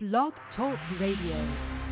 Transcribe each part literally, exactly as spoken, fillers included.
Blog Talk Radio.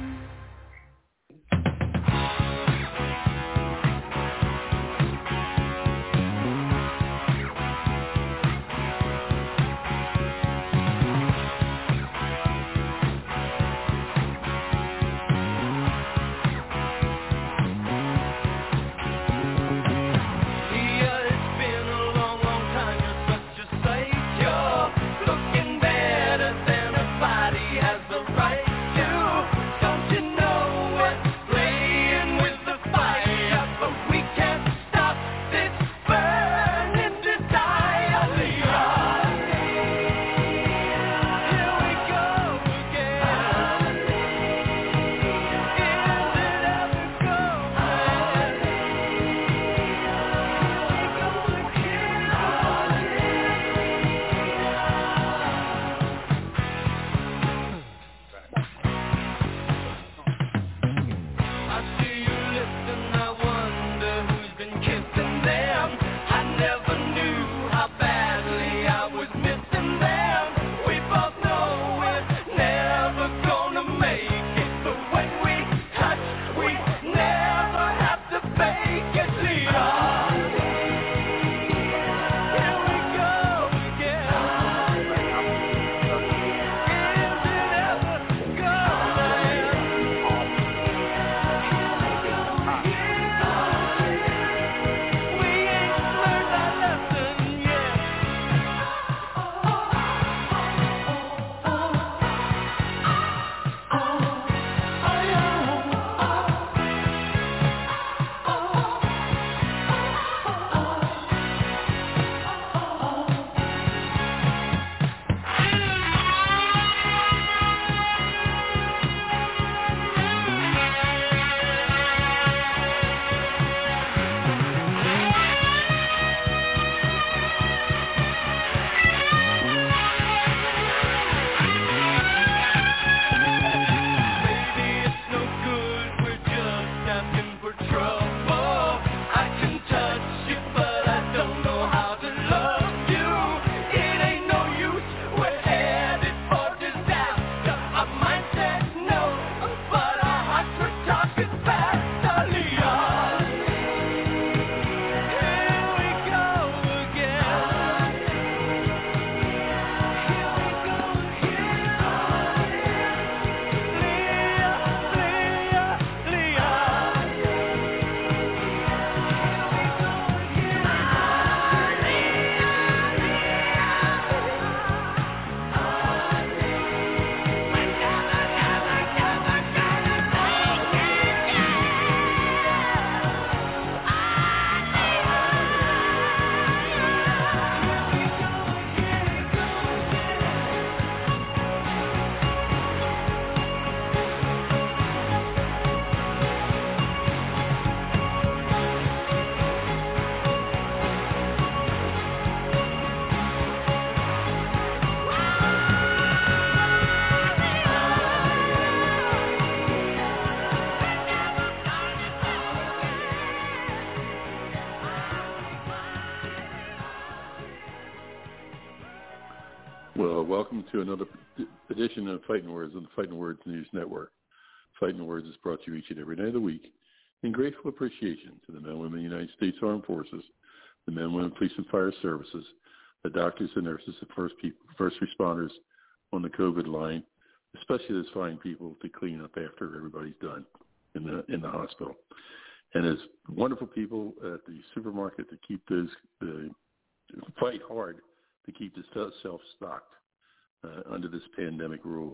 Welcome to another edition of Fighting Words on the Fighting Words News Network. Fighting Words is brought to you each and every night of the week in grateful appreciation to the men and women of the United States Armed Forces, the men and women police and fire services, the doctors and nurses, the first people, first responders on the COVID line, especially those fine people to clean up after everybody's done in the in the hospital, and as wonderful people at the supermarket to keep those uh, fight hard to keep the self stocked. Uh, under this pandemic rules.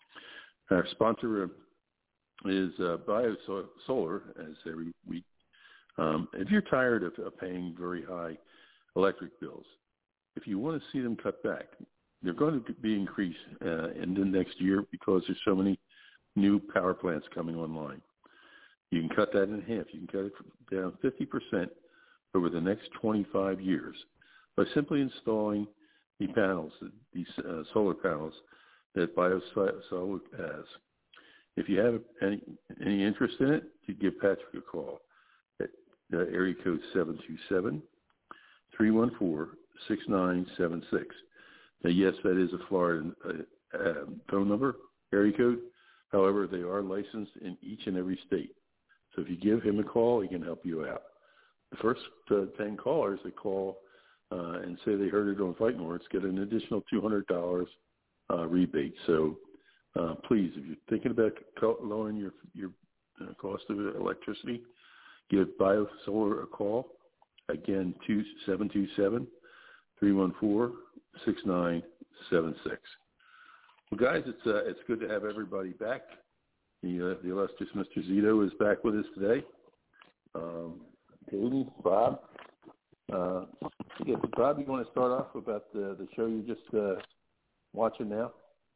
Our sponsor uh, is uh, BioSolar, as every week. Um, if you're tired of, of paying very high electric bills, if you want to see them cut back, they're going to be increased uh, in the next year because there's so many new power plants coming online. You can cut that in half. You can cut it down fifty percent over the next twenty-five years by simply installing the panels, these uh, solar panels that BioSolar has. If you have any any interest in it, you give Patrick a call at uh, area code seven two seven, three one four, six nine seven six. Now, yes, that is a Florida uh, uh, phone number, area code. However, they are licensed in each and every state. So if you give him a call, he can help you out. The first uh, ten callers that call uh, and say they heard it on Fighting Words get an additional two hundred dollars uh, rebate. So uh, please, if you're thinking about lowering your your uh, cost of electricity, give BioSolar a call. Again, seven two seven, three one four, six nine seven six. Well, guys, it's uh, it's good to have everybody back. The, uh, the illustrious Mister Zito is back with us today. Um, Katie, Bob. Uh, yeah, Bob, you want to start off about the, the show you're just uh, watching now?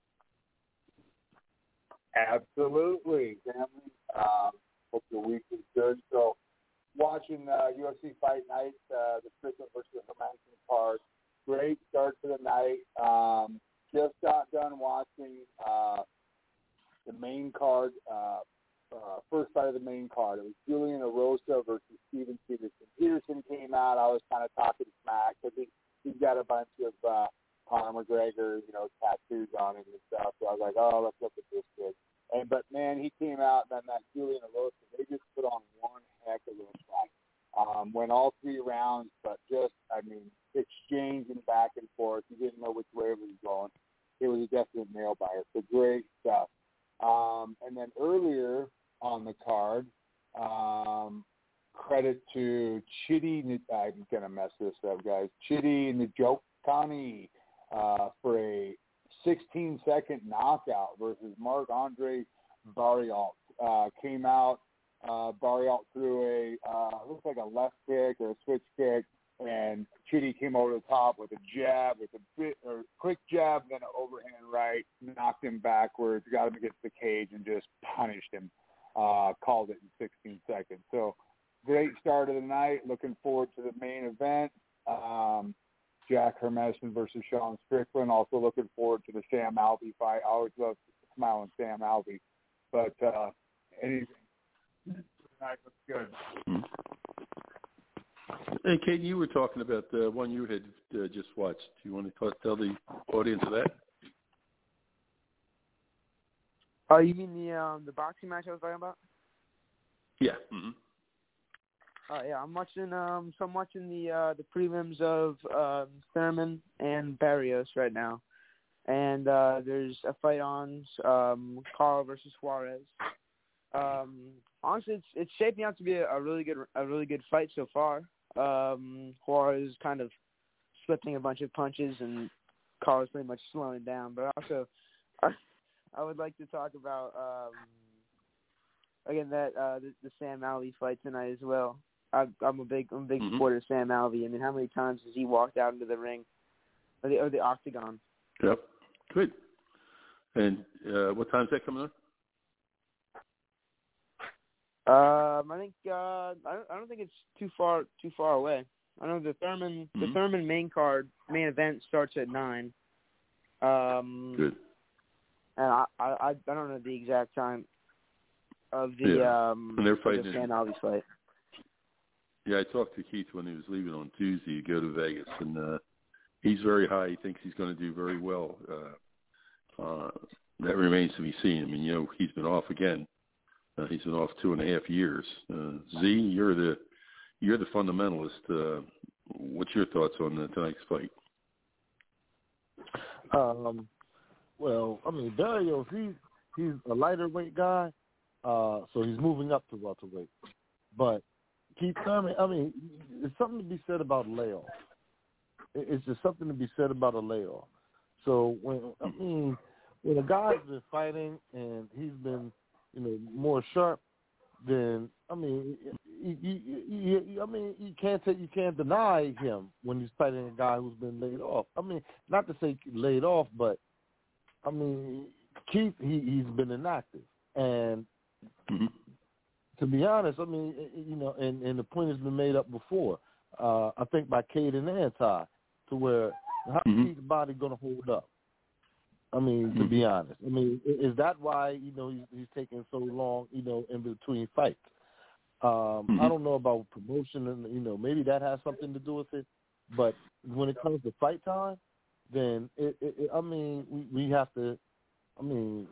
Absolutely, family. Um, hope your week is good. So, watching uh, U F C Fight Night, uh, the Strickland versus Hermansson card. Great start to the night. Um, just got done watching uh, the main card, uh, uh, first fight of the main card. It was Julian Erosa versus Steven Peterson. Peterson came out. I was kind of talking smack because he, he's got a bunch of uh, Conor McGregor, you know, tattoos on him and stuff. So I was like, oh, let's look at this kid. And but man, he came out, and then that Julian Erosa, they just put on one heck of a fight. Um, went all three rounds, but just, I mean, exchanging back and forth. You didn't know which way it was going. It was a definite nail biter. So great stuff. Um, and then earlier on the card, um, credit to Chidi. I'm gonna mess this up, guys. Chidi Njokuani uh, for a sixteen-second knockout versus Marc-Andre Barriault. Uh, came out, uh, Barriault threw a, uh, looks like a left kick or a switch kick, and Chidi came over the top with a jab, with a bit, or quick jab, then an overhand right, knocked him backwards, got him against the cage, and just punished him. Uh, called it in sixteen seconds. So great start of the night. Looking forward to the main event. Um, Jack Hermansson versus Sean Strickland. Also looking forward to the Sam Alvey fight. I always love smiling Sam Alvey. But uh, anything tonight looks good. Hey, Kate, you were talking about the one you had uh, just watched. Do you want to tell the audience of that? Oh, you mean the um, the boxing match I was talking about? Yeah. Mm-hmm. Uh, yeah, I'm watching. Um, so I'm watching the uh, the prelims of um, Thurman and Barrios right now, and uh, there's a fight on um, Carl versus Juarez. Um, honestly, it's it's shaping out to be a, a really good a really good fight so far. Um, Juarez kind of slipping a bunch of punches, and Carl's pretty much slowing down. But also, I, I would like to talk about um, again that uh, the, the Sam Alvey fight tonight as well. I, I'm a big, I'm a big mm-hmm. supporter of Sam Alvey. I mean, how many times has he walked out into the ring or the, or the octagon? Yep, good. And uh, what time's that coming on? Um, I think uh, I don't, I don't think it's too far, too far away. I know the Thurman, mm-hmm. the Thurman main card, main event starts at nine. Um, good. And I, I, I don't know the exact time of the yeah. um, and they're fighting the Sam Alvey fight. Yeah, I talked to Keith when he was leaving on Tuesday to go to Vegas, and uh, he's very high. He thinks he's going to do very well. Uh, uh, that remains to be seen. I mean, you know, he's been off again. Uh, he's been off two and a half years. Uh, Z, you're the you're the fundamentalist. Uh, what's your thoughts on the tonight's fight? Um, well, I mean, Barrios, he's he's a lighter weight guy, uh, so he's moving up to welterweight. But Keith Thurman, I mean, it's something to be said about a layoff. It's just something to be said about a layoff. So when I mean, when a guy's been fighting and he's been, you know, more sharp, then I mean, you, you, you, you, I mean, you can't take, you can't deny him when he's fighting a guy who's been laid off. I mean, not to say laid off, but I mean, Keith, he, he's been inactive, and mm-hmm. to be honest, I mean, you know, and, and the point has been made up before. Uh, I think by Cade and Anti, to where how mm-hmm. is Keith's body going to hold up? I mean, mm-hmm. to be honest, I mean, is that why you know he's, he's taking so long, you know, in between fights? Um, mm-hmm. I don't know about promotion, and you know, maybe that has something to do with it. But when it comes to fight time, then it, it, it, I mean, we, we have to. I mean,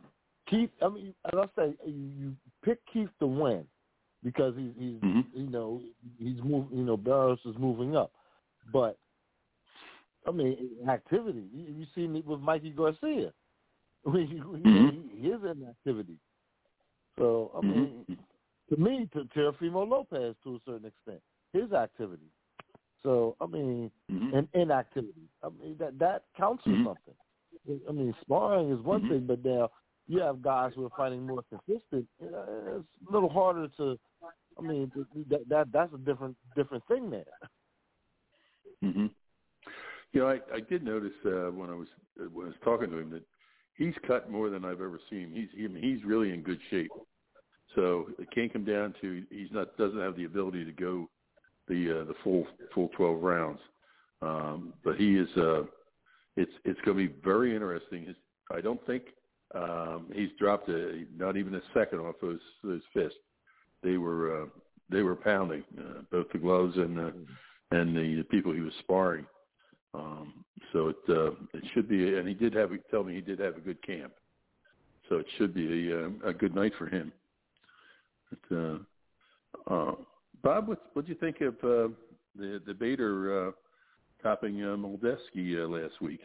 Keith, I mean, as I say, you, you pick Keith to win because he's, he's mm-hmm. you know, he's moving. You know, Barrios is moving up, but I mean, activity. You, you see me with Mikey Garcia. I mean, he, mm-hmm. he is in activity. So I mean, mm-hmm. to me, to Teofimo Lopez to a certain extent, his activity. So I mean, mm-hmm. and inactivity. I mean, that that counts for mm-hmm. something. I mean, sparring is one mm-hmm. thing, but now you have guys who are fighting more consistent. You know, it's a little harder to. I mean, that, that that's a different different thing there. Mm-hmm. You know, I, I did notice uh, when I was when I was talking to him that he's cut more than I've ever seen. He's he, I mean, he's really in good shape. So it can't come down to he's not doesn't have the ability to go the uh, the full full twelve rounds. Um, but he is. Uh, it's it's going to be very interesting. His, I don't think um, he's dropped a, not even a second off those those fists. They were uh, they were pounding uh, both the gloves and the and the, the people he was sparring. Um, so it uh, it should be, and he did have tell me he did have a good camp. So it should be a, a good night for him. But, uh, uh, Bob, what what do you think of uh, the the Bader uh, topping uh, Moldavsky uh, last week?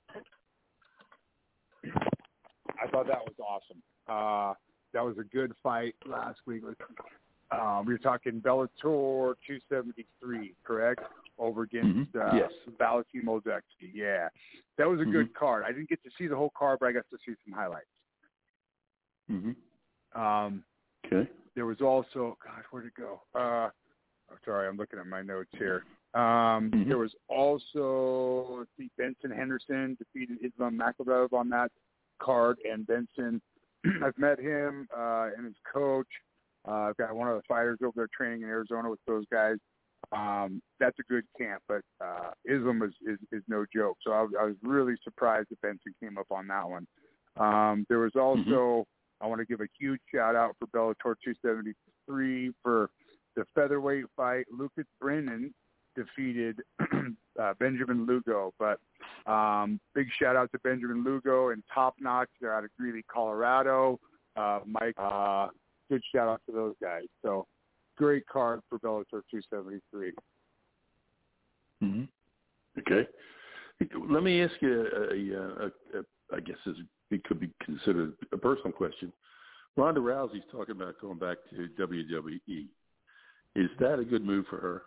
I thought that was awesome. Uh, that was a good fight last week. Um, we were talking Bellator two seventy-three, correct? Over against mm-hmm. uh, yes. Valentin Moldavsky. Yeah, that was a mm-hmm. good card. I didn't get to see the whole card, but I got to see some highlights. Mm-hmm. Um, okay. There was also, gosh, where'd it go? Uh, oh, sorry, I'm looking at my notes here. Um, mm-hmm. There was also, let's see, Benson Henderson defeated Islam Makhachev on that card, and Benson, I've met him uh, and his coach. Uh, I've got one of the fighters over there training in Arizona with those guys. Um, that's a good camp, but uh, Islam is, is, is no joke. So I, I was really surprised that Benson came up on that one. Um, there was also, mm-hmm. I want to give a huge shout out for Bellator two seventy-three for the featherweight fight. Lucas Brennan defeated uh, Benjamin Lugo, but um, big shout out to Benjamin Lugo and Top Notch. They're out of Greeley, Colorado. Uh, Mike, uh, good shout out to those guys. So great card for Bellator two seventy-three. Mm-hmm. Okay. Let me ask you a, a, a, a I guess this it could be considered a personal question. Ronda Rousey's talking about going back to W W E. Is that a good move for her?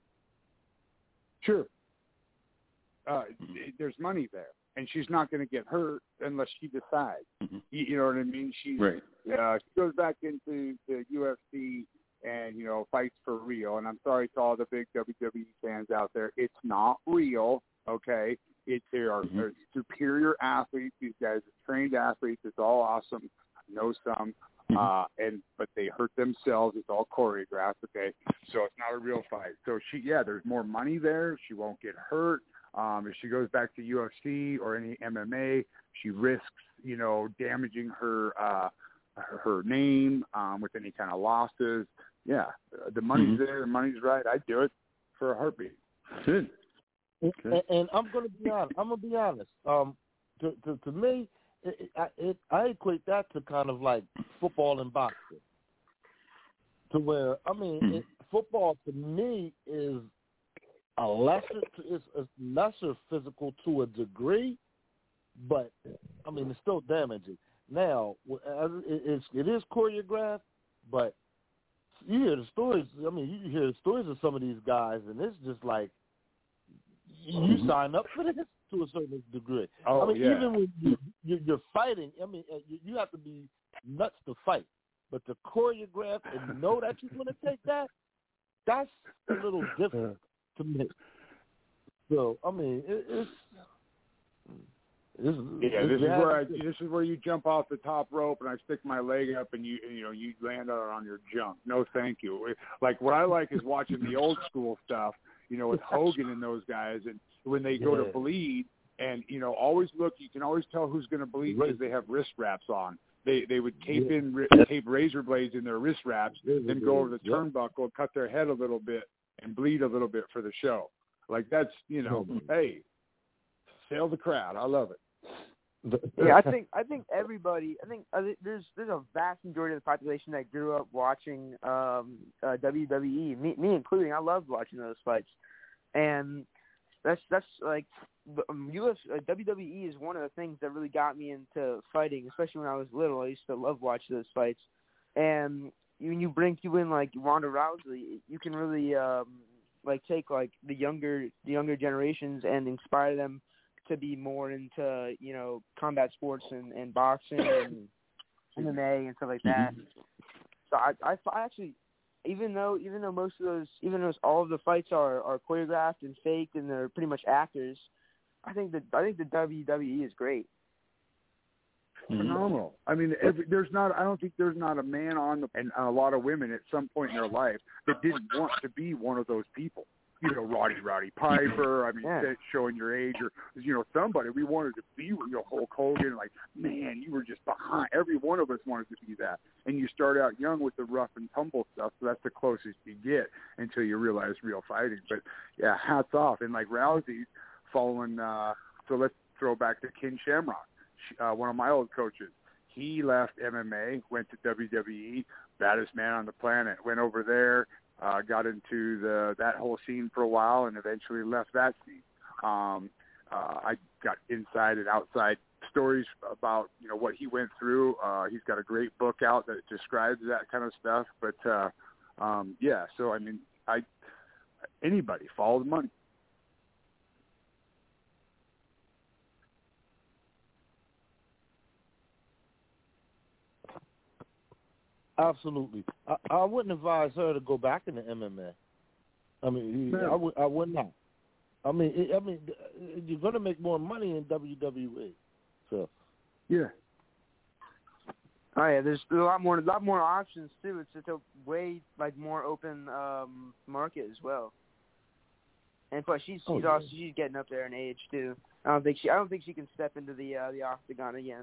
Sure. Uh, mm-hmm. There's money there, and she's not going to get hurt unless she decides. Mm-hmm. You, you know what I mean? She's, right. Uh, she goes back into the U F C and, you know, fights for real. And I'm sorry to all the big W W E fans out there. It's not real, okay? It, they are mm-hmm. superior athletes. These guys are trained athletes. It's all awesome. I know some. Mm-hmm. Uh, and but they hurt themselves. It's all choreographed, okay? So it's not a real fight. So she, yeah, there's more money there. She won't get hurt. Um, if she goes back to U F C or any M M A, she risks, you know, damaging her uh, her, her name um, with any kind of losses. Yeah, the money's mm-hmm. there. The money's right. I'd do it for a heartbeat. Good. Okay. And, and I'm going to be honest. I'm going to be honest. Um, to, to, to me, it, it, it, I equate that to kind of like football and boxing. To where, I mean, mm-hmm. it, football to me is a lesser, it's a lesser physical to a degree, but I mean, it's still damaging. Now, it, it's, it is choreographed, but you hear the stories. I mean, you hear the stories of some of these guys, and it's just like, you sign up for this to a certain degree. Oh, I mean, yeah. even when you, you, you're fighting, I mean, you, you have to be nuts to fight. But to choreograph and know that you're going to take that, that's a little different to me. So, I mean, it, it's, it's... Yeah, it's, this is where I, this is where you jump off the top rope and I stick my leg up and you you know you land on on your junk. No, thank you. Like what I like is watching the old school stuff. You know, with Hogan and those guys, and when they go yeah. to bleed, and you know, always look. You can always tell who's going to bleed because they have wrist wraps on. They they would tape yeah. in tape razor blades in their wrist wraps, then go over the yeah. turnbuckle, cut their head a little bit, and bleed a little bit for the show. Like that's you know, mm-hmm. hey, sail the crowd. I love it. Yeah, I think I think everybody. I think, I think there's there's a vast majority of the population that grew up watching um, uh, W W E, me, me including. I loved watching those fights, and that's that's like um, U F C, uh, W W E is one of the things that really got me into fighting, especially when I was little. I used to love watching those fights, and when you bring people in like Ronda Rousey, you can really um, like take like the younger the younger generations and inspire them to be more into, you know, combat sports and, and boxing and M M A and stuff like that. So I, I, I actually, even though even though most of those, even though all of the fights are, are choreographed and faked and they're pretty much actors, I think that I think the W W E is great. Phenomenal. I mean, every, there's not. I don't think there's not a man on the, and a lot of women at some point in their life that didn't want to be one of those people. You know, Roddy Roddy Piper. I mean, Yeah. showing your age, or you know, somebody. We wanted to be, you know, Hulk Hogan. Like, man, you were just behind. Every one of us wanted to be that. And you start out young with the rough and tumble stuff, so that's the closest you get until you realize real fighting. But yeah, hats off. And like Rousey, following. Uh, so let's throw back to Ken Shamrock, uh, one of my old coaches. He left M M A, went to W W E, baddest man on the planet. Went over there. Uh, got into the that whole scene for a while and eventually left that scene. Um, uh, I got inside and outside stories about, you know, what he went through. Uh, he's got a great book out that describes that kind of stuff. But, uh, um, yeah, so, I mean, I anybody, follow the money. Absolutely. I, I wouldn't advise her to go back into M M A. I mean, No. I would. I would not. I mean, it, I mean, you're going to make more money in W W E. So, yeah. Oh yeah, there's a lot more, a lot more options too. It's it's a way like more open um, market as well. And plus, she's she's Oh, yeah. also she's getting up there in age too. I don't think she I don't think she can step into the uh, the octagon again.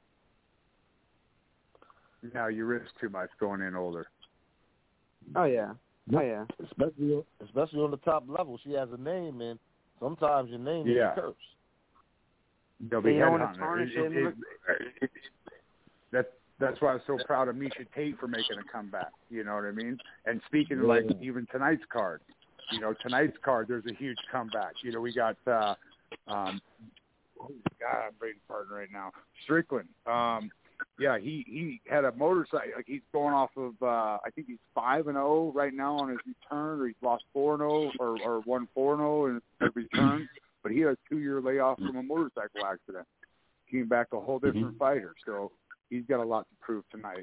Now you risk too much going in older. Oh yeah, oh yeah. especially especially on the top level, she has a name, and sometimes your name Yeah. is a curse. They'll be You don't wanna headhunted. tarnish It- it- him. it- it- it- that that's why I'm so proud of Misha Tate for making a comeback. You know what I mean? And speaking of like Yeah. even tonight's card, you know, tonight's card, there's a huge comeback. You know, we got uh, um, oh God, I'm brain farting right now. Strickland. Um, yeah, he he had a motorcycle. Like he's going off of. Uh, I think he's five and zero right now on his return, or he's lost four and zero, or or won four and zero in his return. But he had a two-year layoff from a motorcycle accident. Came back a whole different Mm-hmm. fighter, so he's got a lot to prove tonight.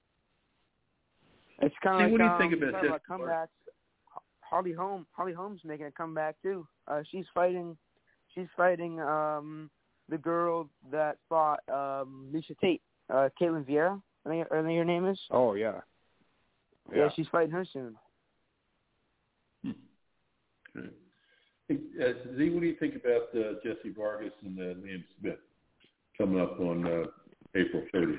It's kind See, of like what do you um, think about talking this? comebacks. Holly Holm, Holly Holm's making a comeback too. Uh, she's fighting, she's fighting um, the girl that fought um, Misha Tate, uh, Caitlin Vieira. I think, I think her name is. Oh yeah, Yeah, she's fighting her soon. Okay. Uh, Z, what do you think about uh, Jesse Vargas and uh, Liam Smith coming up on uh, April thirtieth?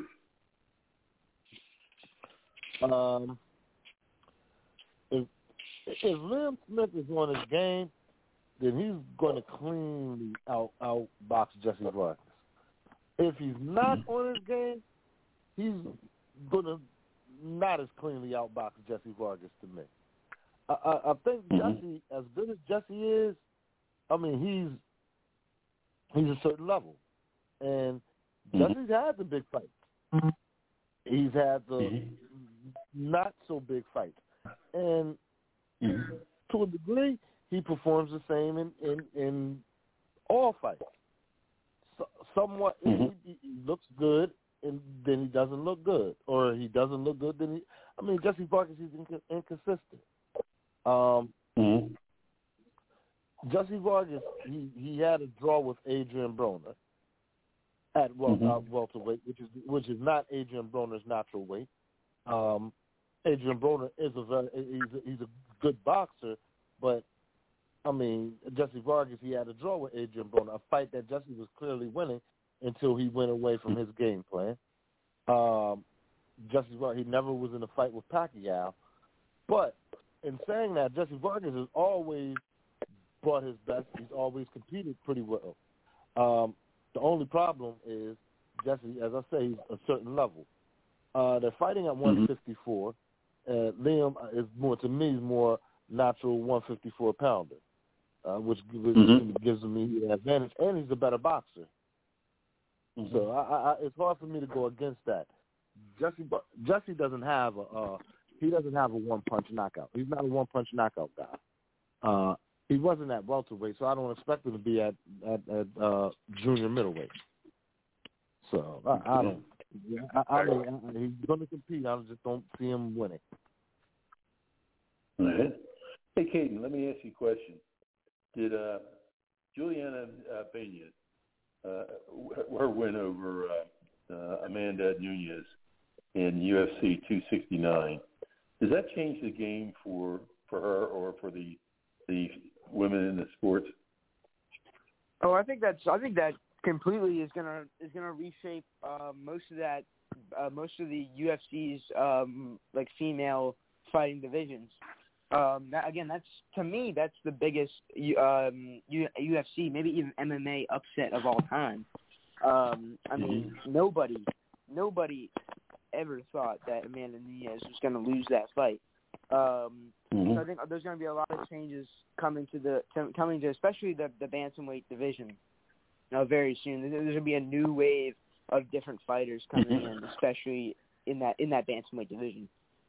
Um, if if Liam Smith is on his game, then he's going to cleanly out outbox Jesse Vargas. If he's not on his game, he's going to not as cleanly outbox Jesse Vargas to me. I, I, I think Mhm. Jesse, as good as Jesse is, I mean he's he's a certain level, and Mhm. Jesse's had the big fights. He's had the Mhm. not so big fights, and Mhm. to a degree, he performs the same in in, in all fights. So, somewhat, Mhm. he, he looks good, and then he doesn't look good, or he doesn't look good. Then he, I mean, Jesse Vargas is inc- inconsistent. Um, Mhm. Jesse Vargas, he, he had a draw with Adrian Broner at wel- Mhm. uh, welterweight, which is which is not Adrian Broner's natural weight. Um, Adrian Broner is a very he's a, he's a good boxer, but I mean Jesse Vargas, he had a draw with Adrian Broner, a fight that Jesse was clearly winning until he went away from his game plan. Um, Jesse Vargas, he never was in a fight with Pacquiao, but in saying that, Jesse Vargas has always brought his best. He's always competed pretty well. Um, The only problem is Jesse, as I say, he's a certain level. Uh, they're fighting at one fifty-four. Uh, Liam is more, to me, is more natural one fifty-four pounder, uh, which, which mm-hmm. gives me an advantage, and he's a better boxer. Mm-hmm. So I, I, it's hard for me to go against that. Jesse Jesse doesn't have a uh, he doesn't have a one punch knockout. He's not a one punch knockout guy. Uh, he wasn't at welterweight, so I don't expect him to be at at, at uh, junior middleweight. So I, I don't. Yeah, I, I mean, I, he's going to compete. I just don't see him winning. All right. Hey, Caden, let me ask you a question. Did uh, Juliana uh, Pena, uh, her win over uh, uh, Amanda Nunes in U F C two sixty-nine, does that change the game for, for her or for the the women in the sport? Oh, I think that's. I think that. completely is gonna is gonna reshape uh, most of that uh, most of the U F C's um, like female fighting divisions. Um, that, again, that's to me that's the biggest um, U- UFC, maybe even M M A upset of all time. Um, I mean, mm-hmm. nobody nobody ever thought that Amanda Nunes was gonna lose that fight. Um, mm-hmm. So I think there's gonna be a lot of changes coming to the to, coming to especially the the bantamweight division. Uh, very soon, there's going to be a new wave of different fighters coming in, especially in that in that bantamweight division.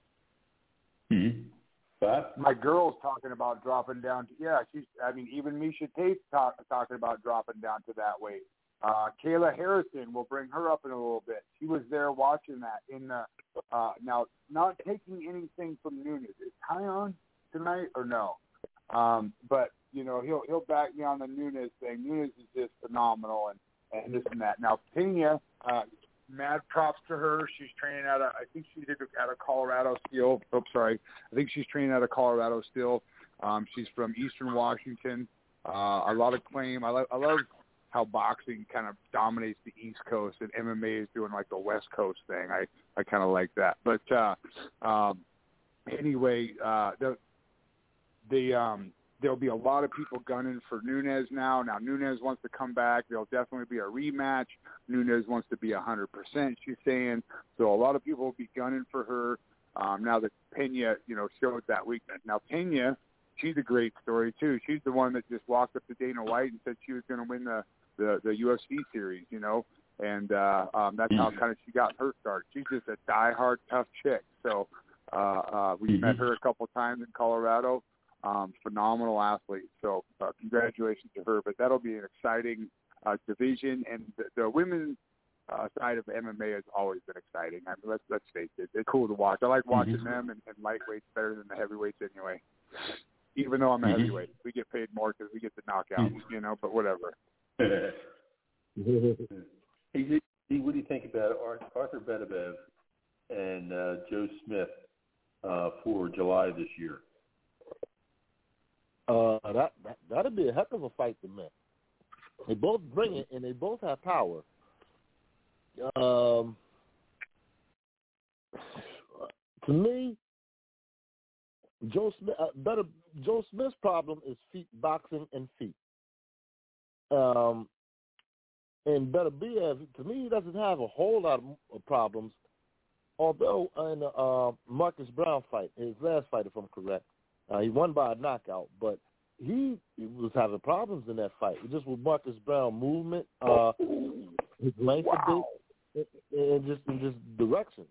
Mm-hmm. But my girl's talking about dropping down to yeah. She's I mean even Miesha Tate's talk, talking about dropping down to that weight. Uh, Kayla Harrison, will bring her up in a little bit. She was there watching that in the uh, now not taking anything from Nunes. Is Ty on tonight or no? Um, but you know, he'll he'll back me on the Nunes thing. Nunes is just phenomenal, and, and this and that. Now, Pena, uh, mad props to her. She's training out of, I think she did out of Colorado still. Oh, sorry. I think she's training out of Colorado still. Um, she's from Eastern Washington. Uh, a lot of claim. I, lo- I love how boxing kind of dominates the East Coast, and M M A is doing like the West Coast thing. I, I kind of like that. But uh, um, anyway, uh, the the um, there'll be a lot of people gunning for Nunes now. Now, Nunes wants to come back. There'll definitely be a rematch. Nunes wants to be one hundred percent, she's saying. So a lot of people will be gunning for her um, now that Pena, you know, showed that weakness. Now, Pena, she's a great story, too. She's the one that just walked up to Dana White and said she was going to win the, the, the U F C series, you know. And uh, um, that's how kind of she got her start. She's just a diehard, tough chick. So uh, uh, we met her a couple times in Colorado. Um, phenomenal athlete. So uh, congratulations to her. But that'll be an exciting uh, division. And the, the women's uh, side of M M A has always been exciting. I mean, let's, let's face it. It's cool to watch. I like watching mm-hmm. them and, and lightweights better than the heavyweights anyway. Even though I'm a mm-hmm. heavyweight. We get paid more because we get the knockouts, mm-hmm. you know, but whatever. Hey, what do you think about Arthur Beterbiev and uh, Joe Smith uh, for July this year? Uh, that, that that'd be a heck of a fight to me. They both bring it, and they both have power. Um, to me, Joe Smith, uh, better Joe Smith's problem is feet boxing and feet. Um, and Beterbiev, to me, he doesn't have a whole lot of problems. Although in the uh, Marcus Brown fight, his last fight, if I'm correct. Uh, he won by a knockout, but he, he was having problems in that fight. Just with Marcus Brown movement, uh, his length wow. a bit, and just in just direction.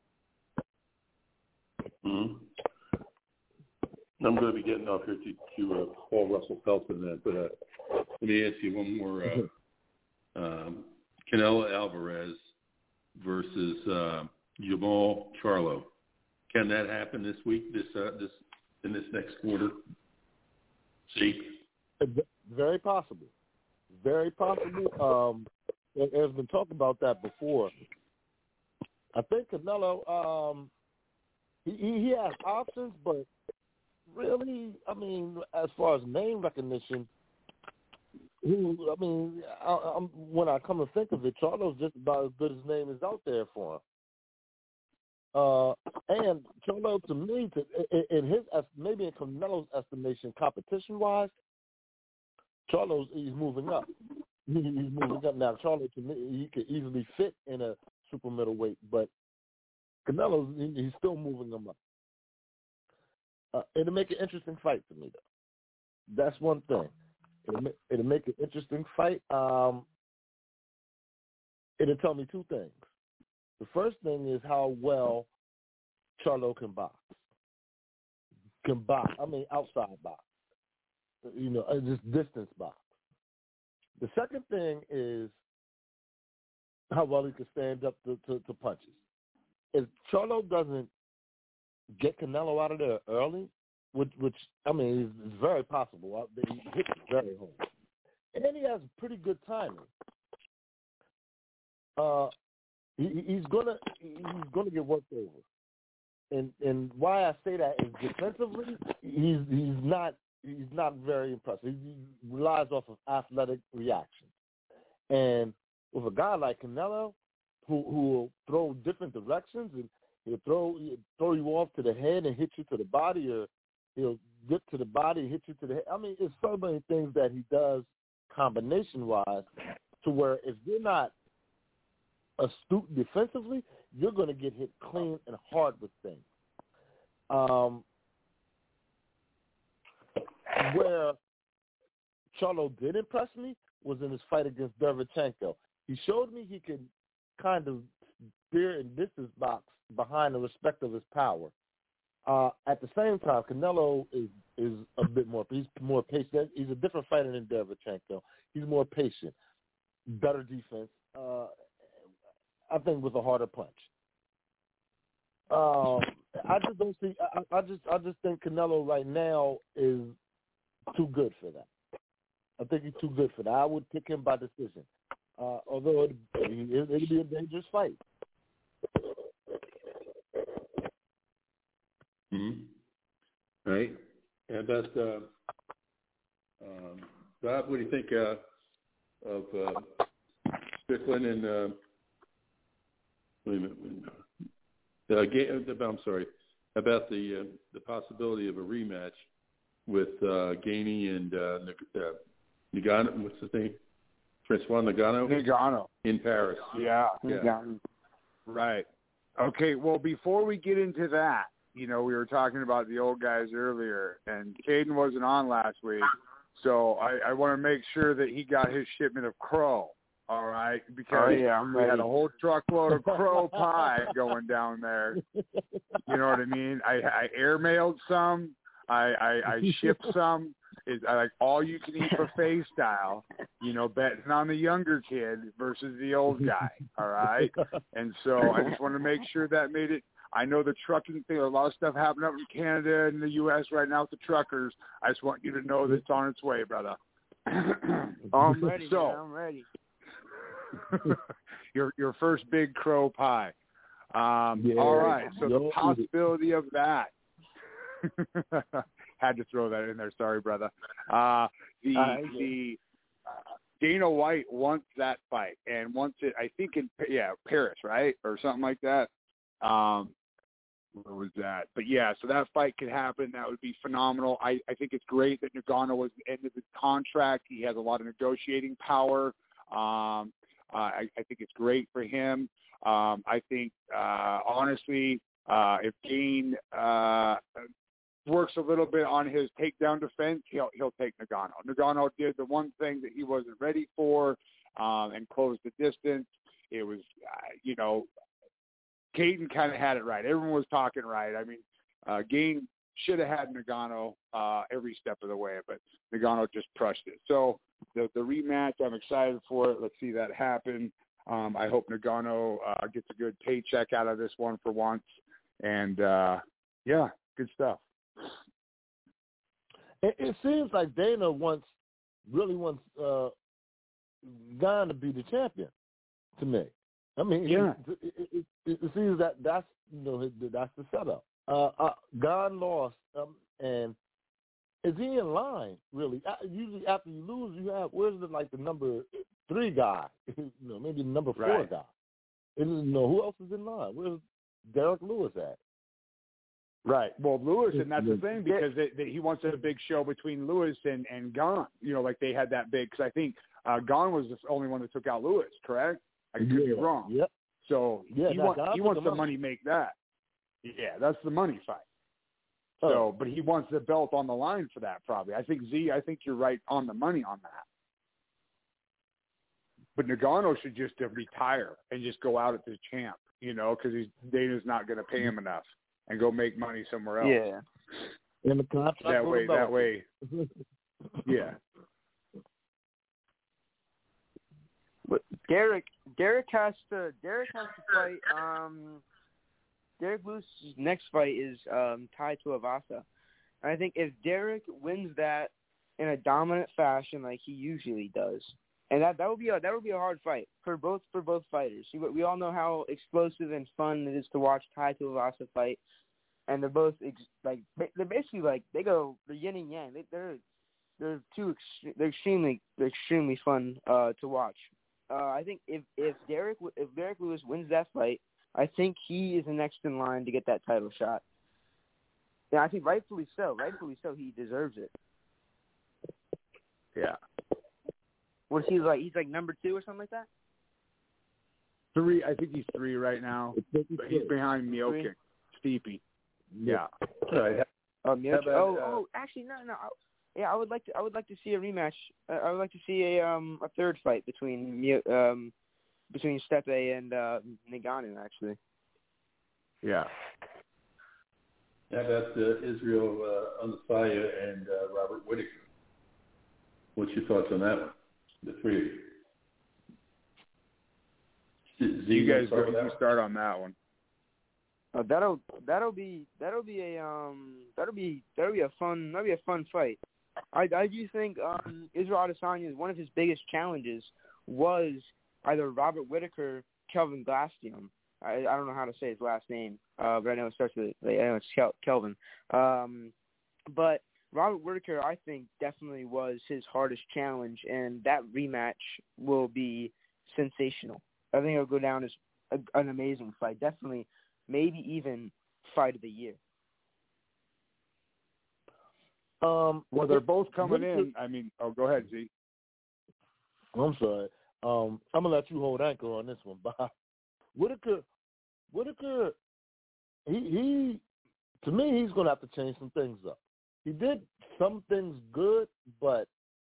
Mm-hmm. I'm going to be getting off here to, to uh, Paul Russell Phelps in that, but uh, let me ask you one more. Uh, um, Canelo Alvarez versus uh, Jamal Charlo. Can that happen this week? This uh, this. in this next quarter? See? Very possible. Very possible. Um, there's been talk about that before. I think Canelo, um, he, he has options, but really, I mean, as far as name recognition, who, I mean, I, I'm, when I come to think of it, Charlo's just about as good as name is out there for him. Uh, and Charlo, to me, to, in his maybe in Canelo's estimation, competition-wise, Charlo's he's moving up. He, he's moving up now. Charlo, to me, he could easily fit in a super middleweight, but Canelo's he, he's still moving him up. Uh, it'll make an interesting fight to me, though. That's one thing. It'll, it'll make an interesting fight. Um, it'll tell me two things. The first thing is how well Charlo can box. Can box. I mean, outside box. You know, just distance box. The second thing is how well he can stand up to, to, to punches. If Charlo doesn't get Canelo out of there early, which, which I mean, is, is very possible. He hits very hard. And then he has pretty good timing. Uh, he, he's gonna he's gonna get worked over. And and why I say that is defensively, he's he's not he's not very impressive. He relies off of athletic reaction. And with a guy like Canelo, who who will throw different directions and he'll throw he'll throw you off to the head and hit you to the body, or he'll dip to the body and hit you to the head. I mean, it's so many things that he does combination wise, to where if you're not astute defensively, you're going to get hit clean and hard with things. Um, where Charlo did impress me was in his fight against Derevyanchenko. He showed me he could kind of steer and distance box behind the respect of his power. Uh, at the same time, Canelo is is a bit more, he's more patient. He's a different fighter than Derevyanchenko. He's more patient, better defense. Uh, I think with a harder punch. Um, I just don't see. I, I just, I just think Canelo right now is too good for that. I think he's too good for that. I would pick him by decision, uh, although it, it, it'd be a dangerous fight. Mm-hmm. Right. And about uh, um, Bob, what do you think uh, of uh, Strickland and? Uh, Wait a minute. Wait a minute. Uh, I'm sorry. About the uh, the possibility of a rematch with uh, Gainey and uh, Nagano. What's his name? Francois Nagano. Nagano in Paris. Yeah. Yeah. yeah. Right. Okay. Well, before we get into that, you know, we were talking about the old guys earlier, and Caden wasn't on last week, so I, I want to make sure that he got his shipment of crow. All right, because oh, yeah, I'm we ready. had a whole truckload of crow pie going down there. You know what I mean? I, I airmailed some. I, I, I shipped some. It's I like all you can eat buffet style. You know, betting on the younger kid versus the old guy. All right, and so I just want to make sure that made it. I know the trucking thing. A lot of stuff happening up in Canada and the U S right now with the truckers. I just want you to know that it's on its way, brother. oh, I'm ready. So, man, I'm ready. your your first big crow pie. Um, yeah, all right, so the no, possibility of that. Had to throw that in there. Sorry, brother. Uh, the uh, the uh, Dana White wants that fight and wants it. I think in yeah Paris, right, or something like that. Um, where was that? But yeah, so that fight could happen. That would be phenomenal. I, I think it's great that Nagano was the end of the contract. He has a lot of negotiating power. Um, uh, I, I think it's great for him. Um, I think, uh, honestly, uh, if Dean uh, works a little bit on his takedown defense, he'll he'll take Nagano. Nagano did the one thing that he wasn't ready for um, and closed the distance. It was, uh, you know, Caden kind of had it right. Everyone was talking right. I mean, uh, Gain should have had Nagano uh, every step of the way, but Nagano just crushed it. So the, the rematch, I'm excited for it. Let's see that happen. Um, I hope Nagano uh, gets a good paycheck out of this one for once. And, uh, yeah, good stuff. It, it seems like Dana wants, really wants uh, Gon to be the champion to me. I mean, yeah. it, it, it, it, it seems that that's, you know, that's the setup. Uh, uh, Gon lost, um, and is he in line, really? Usually after you lose, you have, where's the, like, the number three guy? you know, maybe the number four right. guy. And, you know, who else is in line? Where's Derek Lewis at? Right. Well, Lewis, and that's the thing, because they, they, he wants a big show between Lewis and, and Gon. You know, like they had that big, because I think uh, Gane was the only one that took out Lewis, correct? I could yeah. be wrong. Yep. So yeah, he, that, want, that he wants the money. money make that. Yeah, that's the money fight. So, oh. but he wants the belt on the line for that probably. I think, Z, I think you're right on the money on that. But Ngannou should just retire and just go out as the champ, you know, because Dana's not going to pay him enough and go make money somewhere else. Yeah. In the contract that way, that way. Yeah. But Derek, Derek has to, Derek has to fight. Um, Derek Lewis's next fight is um, Tai Tuivasa. And I think if Derek wins that in a dominant fashion, like he usually does, and that that would be a that would be a hard fight for both for both fighters. We, we all know how explosive and fun it is to watch Tai Tuivasa fight, and they're both ex, like they're basically like they go they're yin and yang. They, they're they're two they're extremely they're extremely fun uh, to watch. Uh, I think if if Derek if Derek Lewis wins that fight, I think he is the next in line to get that title shot. Yeah, I think rightfully so. Rightfully so, he deserves it. Yeah. What's he like? He's like number two or something like that. Three. I think he's three right now. But he's behind Miocic, Stipe. Yeah. Right. Oh, Miocic. About, oh, uh, oh, actually, no, no. Yeah, I would like to. I would like to see a rematch. Uh, I would like to see a um a third fight between um between Stipe and uh, Ngannou, actually. Yeah. How about uh, Israel uh, Adesanya and uh, Robert Whittaker? What's your thoughts on that one? The three of you. Z, you guys start go, you start on that one. Uh, that'll that'll be that'll be a um that'll be that'll be a fun that'll be a fun fight. I I do think um Israel Adesanya, one of his biggest challenges was either Robert Whittaker, Kelvin Gastelum. I I don't know how to say his last name, uh, but I know it starts with I know it's Kel, Kelvin. Um, but Robert Whittaker, I think, definitely was his hardest challenge, and that rematch will be sensational. I think it'll go down as a, an amazing fight. Definitely, maybe even fight of the year. Um, well, they're both coming in. I mean, oh, go ahead, Z. I'm sorry. Um, I'm gonna let you hold anchor on this one, Bob. Whittaker, Whittaker, he he, to me, he's gonna have to change some things up. He did some things good, but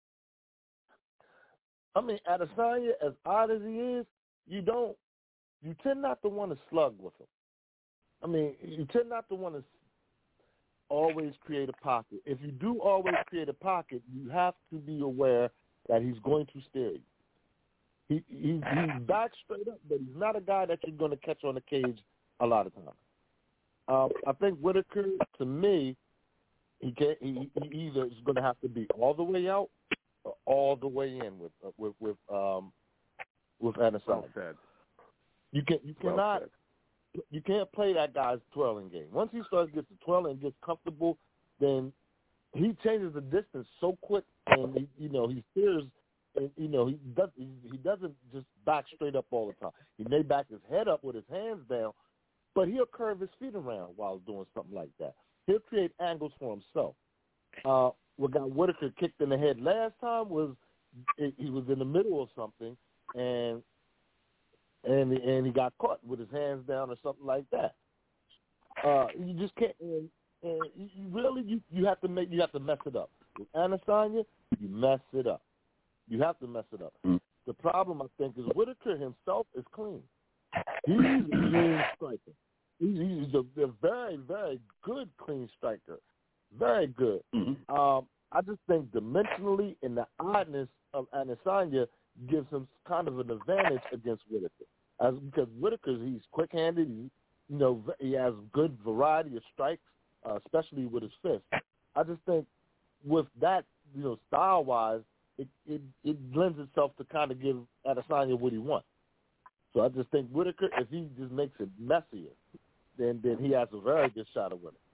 I mean, Adesanya, as odd as he is, you don't, you tend not to want to slug with him. I mean, you tend not to want to always create a pocket. If you do always create a pocket, you have to be aware that he's going to stare you. He, he he's back straight up, but he's not a guy that you're going to catch on the cage a lot of times. Um, I think Whittaker, to me, he can't. He, he either is going to have to be all the way out or all the way in with uh, with with um with Adesanya. Well said. You can you well cannot said. you can't play that guy's twirling game. Once he starts to get to twirling and gets comfortable, then he changes the distance so quick, and he, you know he steers. And, you know, he does. He, he doesn't just back straight up all the time. He may back his head up with his hands down, but he'll curve his feet around while doing something like that. He'll create angles for himself. Uh, what got Whittaker kicked in the head last time was it, he was in the middle of something, and and and he got caught with his hands down or something like that. Uh, you just can't. And, and you really, you, you have to make you have to mess it up. With Adesanya, you mess it up. You have to mess it up. Mm. The problem, I think, is Whittaker himself is clean. He's a clean striker. He's, he's a, a very, very good clean striker. Very good. Mm-hmm. Um, I just think dimensionally and the oddness of Adesanya gives him kind of an advantage against Whittaker. As, because Whittaker, he's quick-handed. He, you know, he has good variety of strikes, uh, especially with his fists. I just think with that, you know, style-wise, It, it it lends itself to kind of give Adesanya what he wants. So I just think Whittaker, if he just makes it messier, then then he has a very good shot of winning.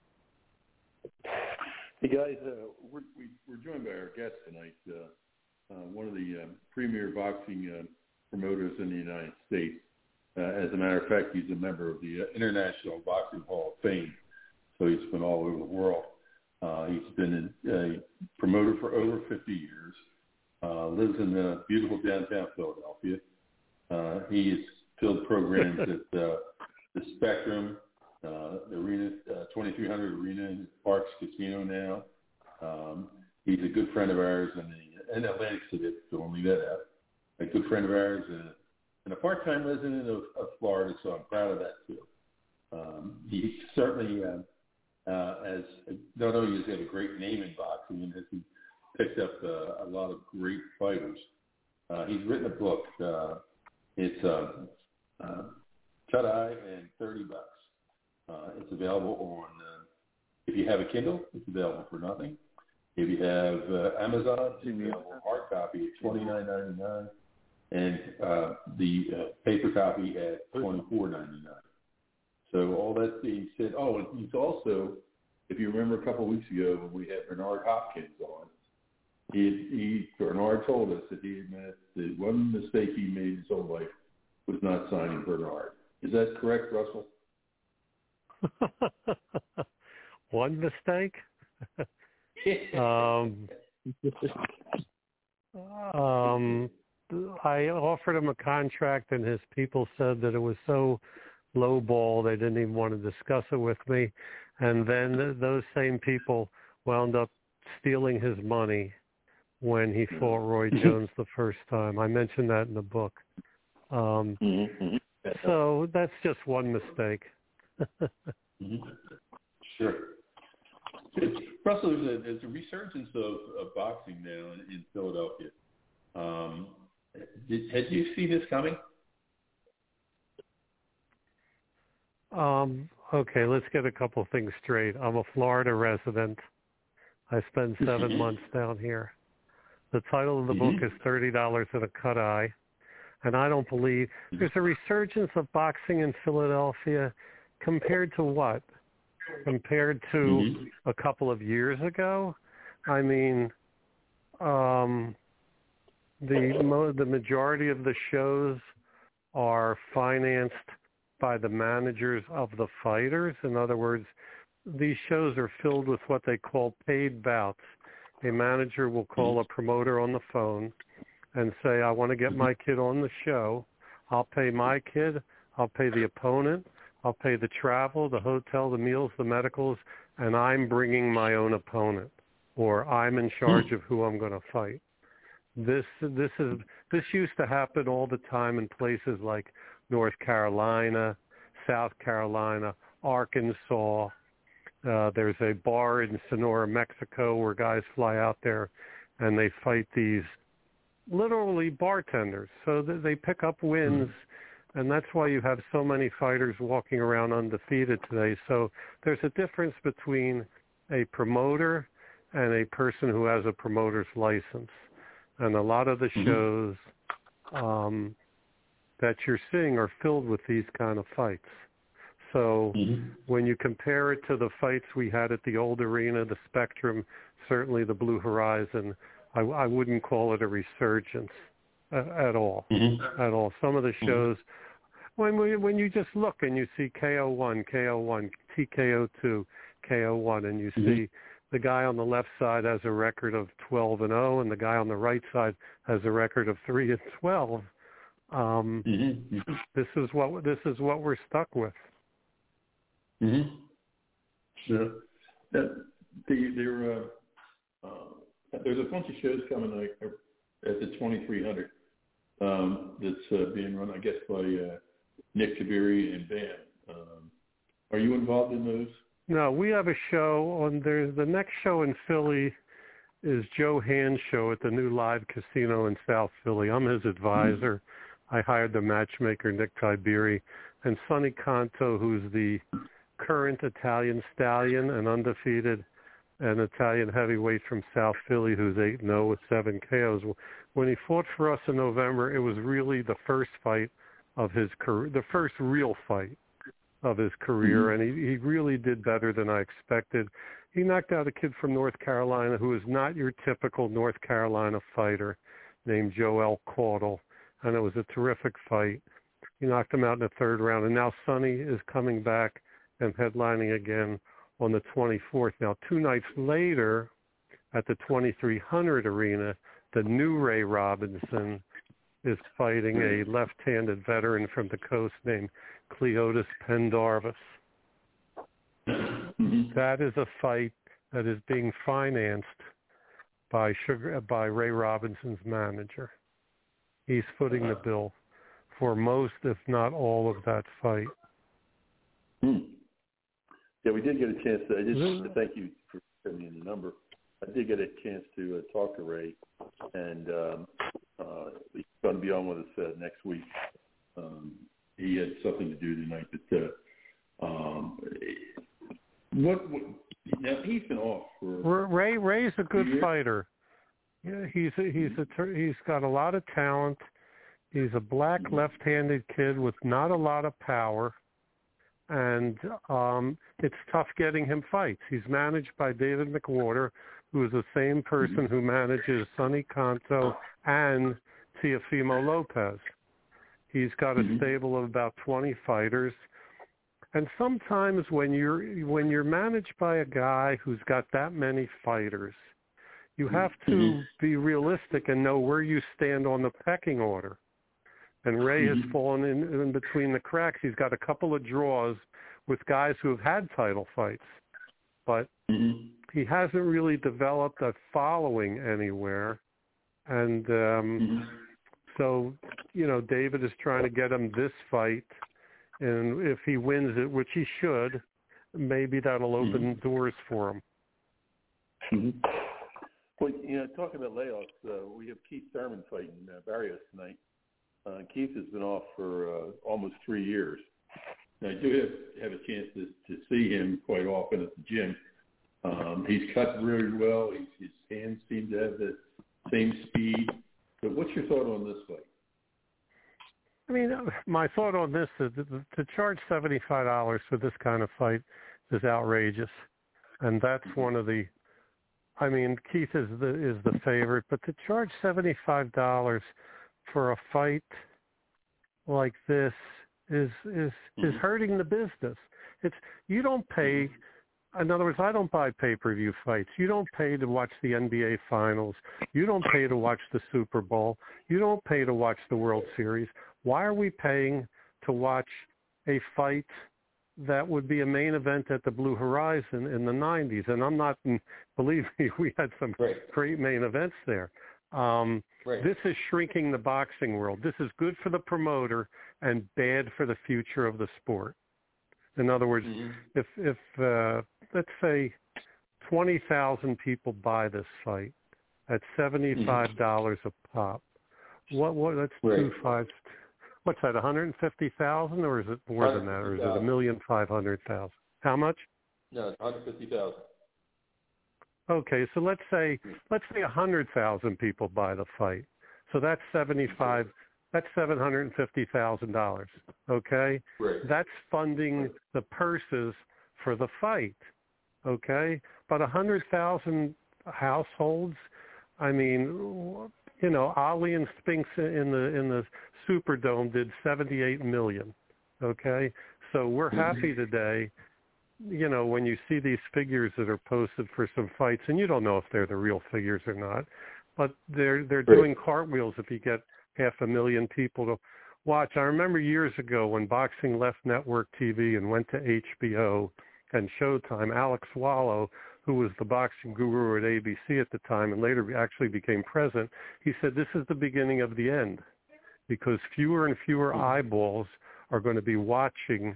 Hey guys, uh, we're we, we're joined by our guest tonight, uh, uh, one of the uh, premier boxing uh, promoters in the United States. Uh, as a matter of fact, he's a member of the uh, International Boxing Hall of Fame, so he's been all over the world. Uh, he's been a promoter for over fifty years. uh, lives in the beautiful downtown Philadelphia. Uh, he's filled programs at uh, the Spectrum, uh, the Arena, uh, twenty-three hundred Arena in Parks Casino now. Um, he's a good friend of ours in, the, in Atlantic City, so I'll leave that out. A good friend of ours and, and a part-time resident of, of Florida, so I'm proud of that too. Um, he certainly uh, uh, has, not only does he have a great name in boxing, and has he picked up uh, a lot of great fighters. Uh, he's written a book. Uh, it's uh, uh, Cut Eye and thirty bucks. Uh, it's available on, uh, if you have a Kindle, it's available for nothing. If you have uh, Amazon, it's available hard copy at twenty-nine ninety-nine, and uh, the uh, paper copy at twenty-four ninety-nine. So all that being said, oh, and he's also, if you remember a couple of weeks ago when we had Bernard Hopkins on, he, he Bernard told us that he admitted that one mistake he made in his whole life was not signing Bernard. Is that correct, Russell? One mistake? um, um, I offered him a contract, and his people said that it was so low ball they didn't even want to discuss it with me. And then th- those same people wound up stealing his money when he fought Roy Jones the first time. I mentioned that in the book. Um, mm-hmm. So that's just one mistake. mm-hmm. Sure. Russell, there's a, there's a resurgence of, of boxing now in, in Philadelphia. Um, did, had you seen this coming? Um, okay, let's get a couple things straight. I'm a Florida resident. I spend seven months down here. The title of the mm-hmm. book is thirty dollars and a Cut Eye. And I don't believe there's a resurgence of boxing in Philadelphia compared to what? Compared to mm-hmm. a couple of years ago? I mean, um, the mo- the majority of the shows are financed by the managers of the fighters. In other words, these shows are filled with what they call paid bouts. A manager will call a promoter on the phone and say, I want to get my kid on the show. I'll pay my kid. I'll pay the opponent. I'll pay the travel, the hotel, the meals, the medicals, and I'm bringing my own opponent, or I'm in charge of who I'm going to fight. This this is this used to happen all the time in places like North Carolina, South Carolina, Arkansas. Uh, there's a bar in Sonora, Mexico, where guys fly out there and they fight these literally bartenders. So th- they pick up wins, and that's why you have so many fighters walking around undefeated today. So there's a difference between a promoter and a person who has a promoter's license. And a lot of the shows um, that you're seeing are filled with these kind of fights. So mm-hmm. when you compare it to the fights we had at the old arena, the Spectrum, certainly the Blue Horizon, I, I wouldn't call it a resurgence uh, at all. Mm-hmm. At all. Some of the shows, mm-hmm. when we, when you just look and you see K O one, K O one, T K O two, K O one, and you mm-hmm. see the guy on the left side has a record of twelve and oh, and the guy on the right side has a record of three and twelve. Um, mm-hmm. This is what this is what we're stuck with. Mm-hmm. Sure. That, the, there, uh, uh, there's a bunch of shows coming like at the twenty-three hundred um, that's uh, being run, I guess, by uh, Nick Tabiri and Bam. Um, are you involved in those? No, we have a show on there. The next show in Philly is Joe Hand's show at the new Live Casino in South Philly. I'm his advisor. Mm-hmm. I hired the matchmaker, Nick Tabiri, and Sonny Canto, who's the current Italian stallion and undefeated, an Italian heavyweight from South Philly who's eight and oh with seven K Os. When he fought for us in November, it was really the first fight of his career, the first real fight of his career, mm-hmm. and he, he really did better than I expected. He knocked out a kid from North Carolina who is not your typical North Carolina fighter named Joel Caudle, and it was a terrific fight. He knocked him out in the third round, and now Sonny is coming back and headlining again on the twenty-fourth. Now, two nights later at the twenty-three hundred arena, the new Ray Robinson is fighting a left-handed veteran from the coast named Cleotis Pendarvis. Mm-hmm. That is a fight that is being financed by Sugar, by Ray Robinson's manager. He's footing the bill for most, if not all, of that fight. Hmm. Yeah, we did get a chance to, I just thank you for sending me the number. I did get a chance to uh, talk to Ray, and um, uh, he's going to be on with us uh, next week. Um, he had something to do tonight, but uh, um, what, what now he's been off for Ray. Ray's a good years. fighter. Yeah, he's a, he's a, he's got a lot of talent. He's a black mm-hmm. left-handed kid with not a lot of power, and um, it's tough getting him fights. He's managed by David McWater, who is the same person mm-hmm. who manages Sonny Canto and Teofimo Lopez. He's got a mm-hmm. stable of about twenty fighters. And sometimes when you're when you're managed by a guy who's got that many fighters, you have to mm-hmm. be realistic and know where you stand on the pecking order. And Ray mm-hmm. has fallen in, in between the cracks. He's got a couple of draws with guys who have had title fights, but mm-hmm. he hasn't really developed a following anywhere. And um, mm-hmm. so, you know, David is trying to get him this fight. And if he wins it, which he should, maybe that'll open mm-hmm. doors for him. Mm-hmm. Well, you know, talking about layoffs, uh, we have Keith Thurman fighting uh, Barrios tonight. Uh, Keith has been off for uh, almost three years. Now, I do have, have a chance to, to see him quite often at the gym. Um, he's cut really well. He's, his hands seem to have the same speed. But what's your thought on this fight? I mean, my thought on this is to, to charge seventy-five dollars for this kind of fight is outrageous. And that's one of the, I mean, Keith is the is the favorite, but to charge seventy-five dollars for a fight like this is is mm-hmm. is hurting the business. It's you don't pay. In other words, I don't buy pay-per-view fights. You don't pay to watch the N B A Finals. You don't pay to watch the Super Bowl. You don't pay to watch the World Series. Why are we paying to watch a fight that would be a main event at the Blue Horizon in the nineties? And I'm not, believe me, we had some right. great main events there. Um, right. This is shrinking the boxing world. This is good for the promoter and bad for the future of the sport. In other words, mm-hmm. if, if uh, let's say twenty thousand people buy this fight at seventy-five dollars mm-hmm. a pop, what, what, that's right. two five, what's that, one hundred fifty thousand, or is it more than that, or is it a million five hundred thousand? How much? No, it's one hundred fifty thousand. Okay, so let's say let's say one hundred thousand people buy the fight. So that's seventy-five. That's seven hundred fifty thousand dollars. Okay, right. That's funding the purses for the fight. Okay, but one hundred thousand households. I mean, you know, Ali and Spinks in the in the Superdome did seventy-eight million. Okay, so we're happy today. You know, when you see these figures that are posted for some fights, and you don't know if they're the real figures or not, but they're they're right. doing cartwheels if you get half a million people to watch. I remember years ago when boxing left network T V and went to H B O and Showtime, Alex Wallow, who was the boxing guru at A B C at the time and later actually became president, he said this is the beginning of the end because fewer and fewer eyeballs are going to be watching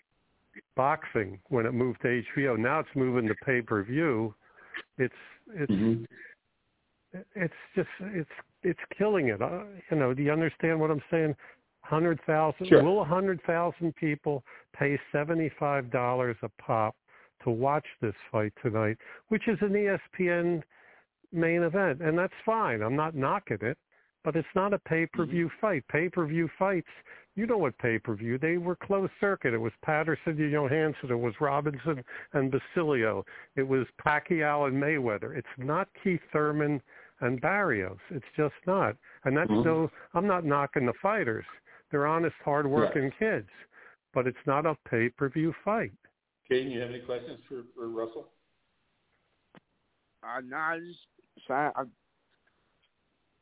boxing when it moved to H B O. Now it's moving to pay-per-view. It's it's mm-hmm. it's just it's it's killing it. Uh, you know, do you understand what I'm saying? one hundred thousand Sure. Will one hundred thousand people pay seventy-five dollars a pop to watch this fight tonight, which is an E S P N main event? And that's fine. I'm not knocking it, but it's not a pay-per-view mm-hmm. fight. Pay-per-view fights, you know what pay-per-view, they were closed circuit. It was Patterson and Johansson. It was Robinson and Basilio. It was Pacquiao and Mayweather. It's not Keith Thurman and Barrios. It's just not. And that's mm-hmm. no, I'm not knocking the fighters. They're honest, hard-working yes. kids. But it's not a pay-per-view fight. Caden, you have any questions for, for Russell? Uh, no, I just, I, I,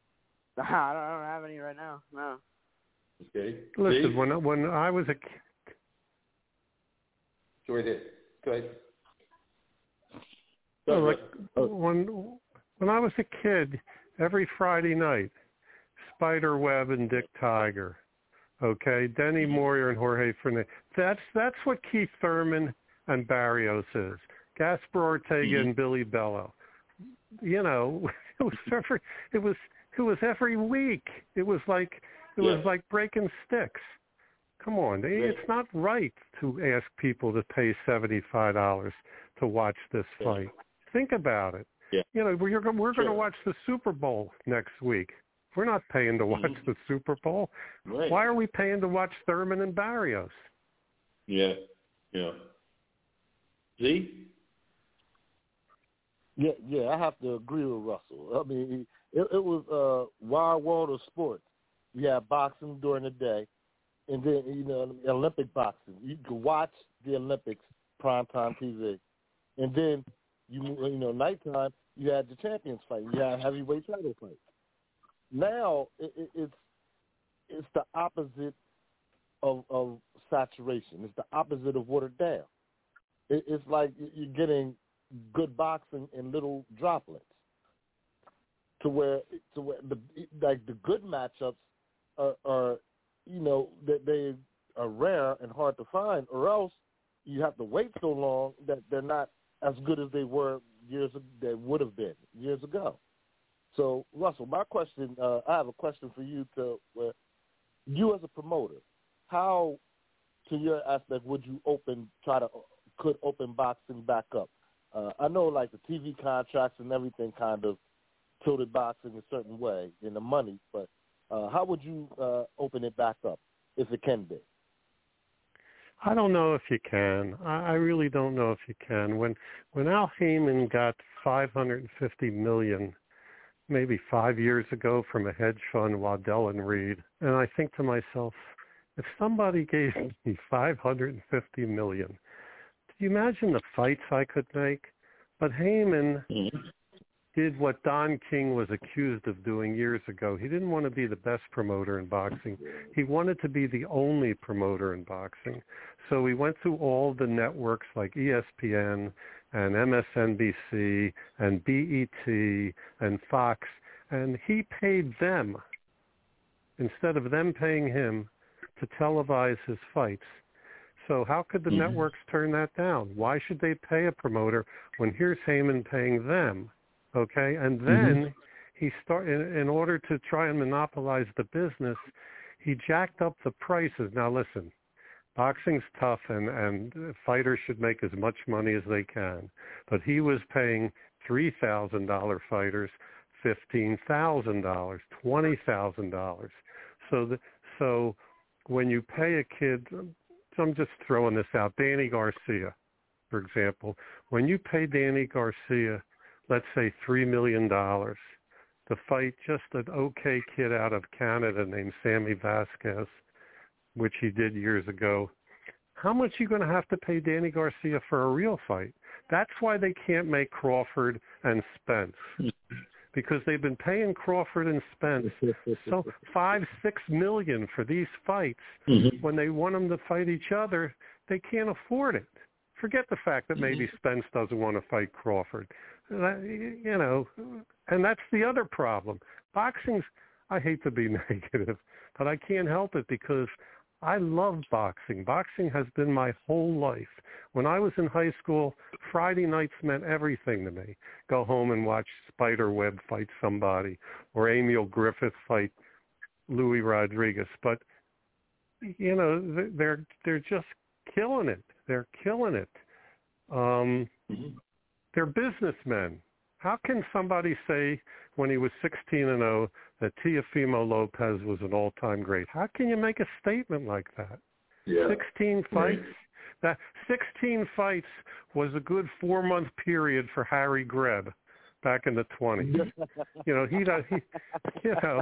I don't, I don't have any right now. No. Okay. Listen, Steve? when when I was a kid, Go ahead. Go ahead. no, Go like ahead. when when I was a kid, every Friday night, Spider Webb and Dick Tiger, okay, Denny Moyer and Jorge Fernandez. That's that's what Keith Thurman and Barrios is. Gaspar Ortega Mm-hmm. and Billy Bello. You know, it was every it was it was every week. It was like it Yeah. was like breaking sticks. Come on, Right. it's not right to ask people to pay seventy-five dollars to watch this Yeah. fight. Think about it. Yeah. You know, we're we're going to Sure. watch the Super Bowl next week. We're not paying to watch Mhm. the Super Bowl. Right. Why are we paying to watch Thurman and Barrios? Yeah. Yeah. See? Yeah, yeah, I have to agree with Russell. I mean, it, it was uh, wild world of sports. You had boxing during the day, and then you know Olympic boxing. You could watch the Olympics primetime T V, and then you you know nighttime you had the champions fight. You had heavyweight title fight. Now it, it, it's it's the opposite of of saturation. It's the opposite of watered down. It, it's like you're getting good boxing in little droplets, to where to where the like the good matchups are, are you know that they are rare and hard to find, or else you have to wait so long that they're not as good as they were years they would have been years ago. So Russell, my question, uh, I have a question for you to where you as a promoter, how to your aspect would you open try to could open boxing back up? Uh, I know, like, the T V contracts and everything kind of tilted boxing a certain way in the money, but uh, how would you uh, open it back up, if it can be? I don't know if you can. I, I really don't know if you can. When when Al Heyman got five hundred fifty million dollars, maybe five years ago, from a hedge fund, Waddell and Reed, and I think to myself, if somebody gave me five hundred fifty million dollars, do you imagine the fights I could make? But Heyman Mm-hmm. did what Don King was accused of doing years ago. He didn't want to be the best promoter in boxing. He wanted to be the only promoter in boxing. So he went to all the networks like E S P N and M S N B C and B E T and Fox, and he paid them, instead of them paying him, to televise his fights. So how could the Mm-hmm. networks turn that down? Why should they pay a promoter when here's Heyman paying them? Okay, and then Mm-hmm. he start in, in order to try and monopolize the business, he jacked up the prices. Now listen, boxing's tough, and and fighters should make as much money as they can, but he was paying three thousand dollar fighters fifteen thousand dollars, twenty thousand dollars. So the, so when you pay a kid, I'm just throwing this out, Danny Garcia, for example, when you pay Danny Garcia, let's say three million dollars to fight just an okay kid out of Canada named Sammy Vasquez, which he did years ago, how much are you going to have to pay Danny Garcia for a real fight? That's why they can't make Crawford and Spence, because they've been paying Crawford and Spence so five, six million for these fights. Mm-hmm. When they want them to fight each other, they can't afford it. Forget the fact that maybe Spence doesn't want to fight Crawford. You know, and that's the other problem. Boxing's, I hate to be negative, but I can't help it because I love boxing. Boxing has been my whole life. When I was in high school, Friday nights meant everything to me. Go home and watch Spider Webb fight somebody, or Emil Griffith fight Louis Rodriguez. But, you know, they're they're just killing it. They're killing it. Um, Mm-hmm. They're businessmen. How can somebody say when he was sixteen and oh that Teofimo Lopez was an all-time great? How can you make a statement like that? Yeah. sixteen fights? That sixteen fights was a good four-month period for Harry Greb back in the twenties. You know, he, he you know,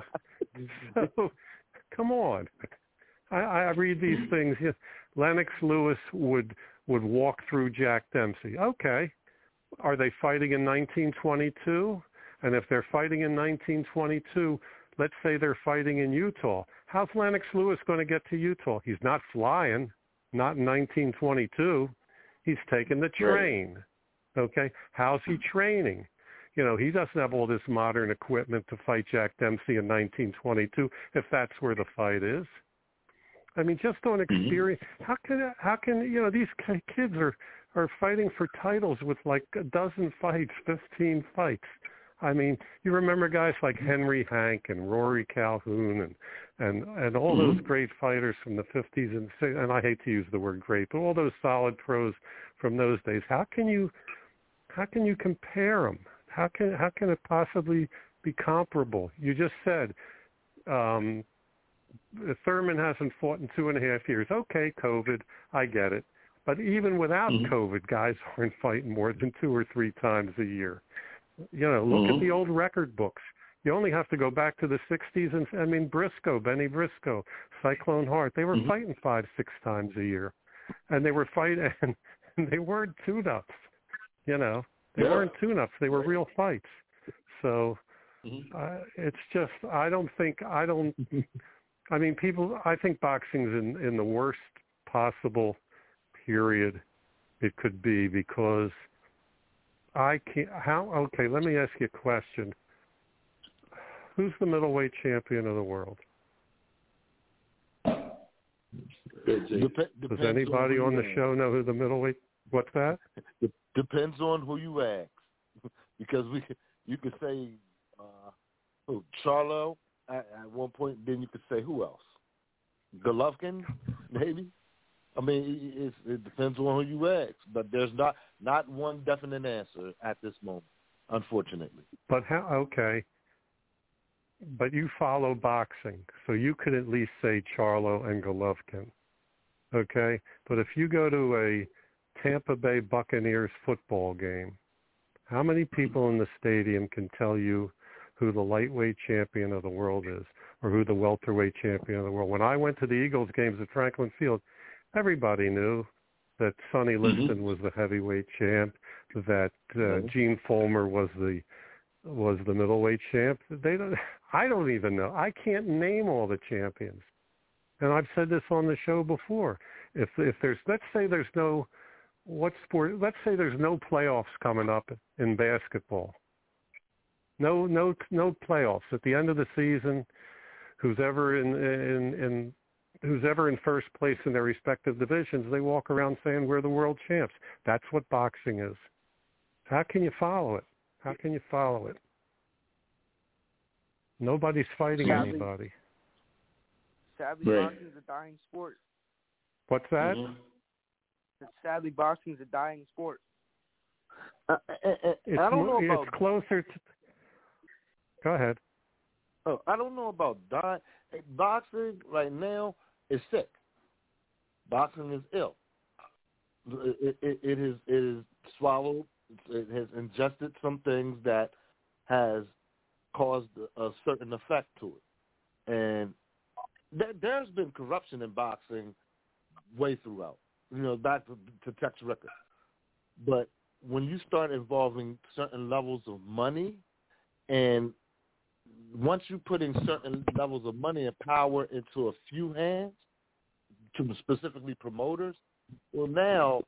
so, come on. I, I read these things. Lennox Lewis would would walk through Jack Dempsey. Okay. Are they fighting in nineteen twenty-two? And if they're fighting in nineteen twenty-two, let's say they're fighting in Utah. How's Lennox Lewis going to get to Utah? He's not flying, not in nineteen twenty-two. He's taking the train. Okay, how's he training? You know, he doesn't have all this modern equipment to fight Jack Dempsey in nineteen twenty-two, if that's where the fight is. I mean, just on experience, how can how can you know these kids are are fighting for titles with like a dozen fights, fifteen fights. I mean, you remember guys like Henry Hank and Rory Calhoun and and and all mm-hmm. those great fighters from the fifties and and I hate to use the word great, but all those solid pros from those days. How can you how can you compare them? How can how can it possibly be comparable? You just said um, Thurman hasn't fought in two and a half years. Okay, COVID, I get it. But even without mm-hmm. COVID, guys aren't fighting more than two or three times a year. You know, look mm-hmm. at the old record books. You only have to go back to the sixties. And I mean, Briscoe, Benny Briscoe, Cyclone Hart, they were mm-hmm. fighting five, six times a year. And they were fighting, and they weren't tune-ups, you know. They yeah. weren't tune-ups. They were real fights. So mm-hmm. uh, it's just, I don't think, I don't, I mean, people, I think boxing's in, in the worst possible period it could be because I can't, how, okay, let me ask you a question. Who's the middleweight champion of the world? Dep- Does anybody on, on the show know who the middleweight, what's that? Depends on who you ask, because we you could say uh, who, Charlo at, at one point. Then you could say who else? Golovkin, maybe. I mean, it, it depends on who you ask, but there's not not one definite answer at this moment, unfortunately. But how? Okay. But you follow boxing, so you could at least say Charlo and Golovkin. Okay, but if you go to a Tampa Bay Buccaneers football game, how many people in the stadium can tell you who the lightweight champion of the world is or who the welterweight champion of the world? When I went to the Eagles games at Franklin Field, everybody knew that Sonny Liston mm-hmm. was the heavyweight champ, that uh, mm-hmm. Gene Fulmer was the was the middleweight champ. They don't. I don't even know. I can't name all the champions. And I've said this on the show before. If if there's, let's say there's no, what sport, let's say there's no playoffs coming up in basketball. No no no playoffs. At the end of the season, who's ever in in, in who's ever in first place in their respective divisions, they walk around saying we're the world champs. That's what boxing is. How can you follow it? How can you follow it? Nobody's fighting sadly, anybody. Sadly, right. boxing is a dying sport. What's that? Mm-hmm. Sadly, boxing is a dying sport. Uh, uh, uh, I don't know about. It's closer to. Go ahead. Oh, I don't know about dying. Boxing right now is sick. Boxing is ill. It, it, it is it is swallowed. It has ingested some things that has caused a certain effect to it, and there, there's been corruption in boxing way throughout. You know, back to, to Tex Ricker. But when you start involving certain levels of money, and once you put in certain levels of money and power into a few hands, to specifically promoters, well, now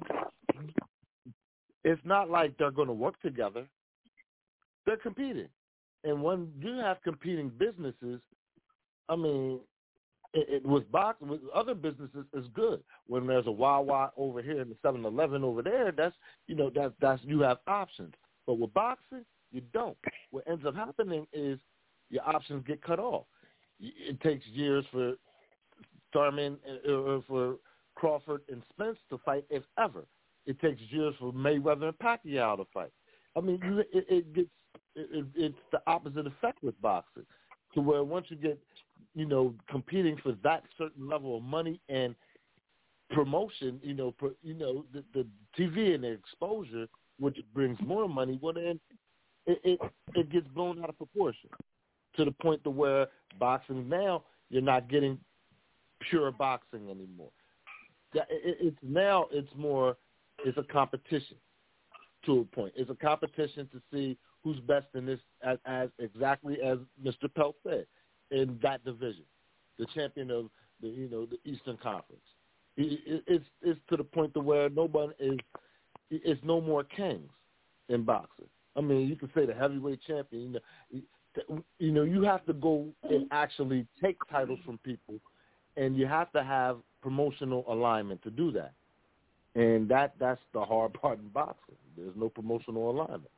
it's not like they're going to work together. They're competing. And when you have competing businesses, I mean, it, it with boxing, with other businesses is good. When there's a Wawa over here and the seven eleven over there, that's, you know, that, that's, you have options. But with boxing, you don't. What ends up happening is your options get cut off. It takes years for Thurman or for Crawford and Spence to fight, if ever. It takes years for Mayweather and Pacquiao to fight. I mean, it, it gets it, it's the opposite effect with boxing, to where once you get, you know, competing for that certain level of money and promotion, you know, pro, you know, the, the T V and the exposure, which brings more money, well then it, it it gets blown out of proportion to the point to where boxing now you're not getting pure boxing anymore. It, it, it's now it's more it's a competition to a point. It's a competition to see who's best in this, as, as exactly as Mister Pelt said, in that division, the champion of the you know the Eastern Conference. It, it, it's it's to the point to where nobody is. It's no more kings in boxing. I mean, you can say the heavyweight champion. You know, you know, you have to go and actually take titles from people, and you have to have promotional alignment to do that. And that that's the hard part in boxing. There's no promotional alignment.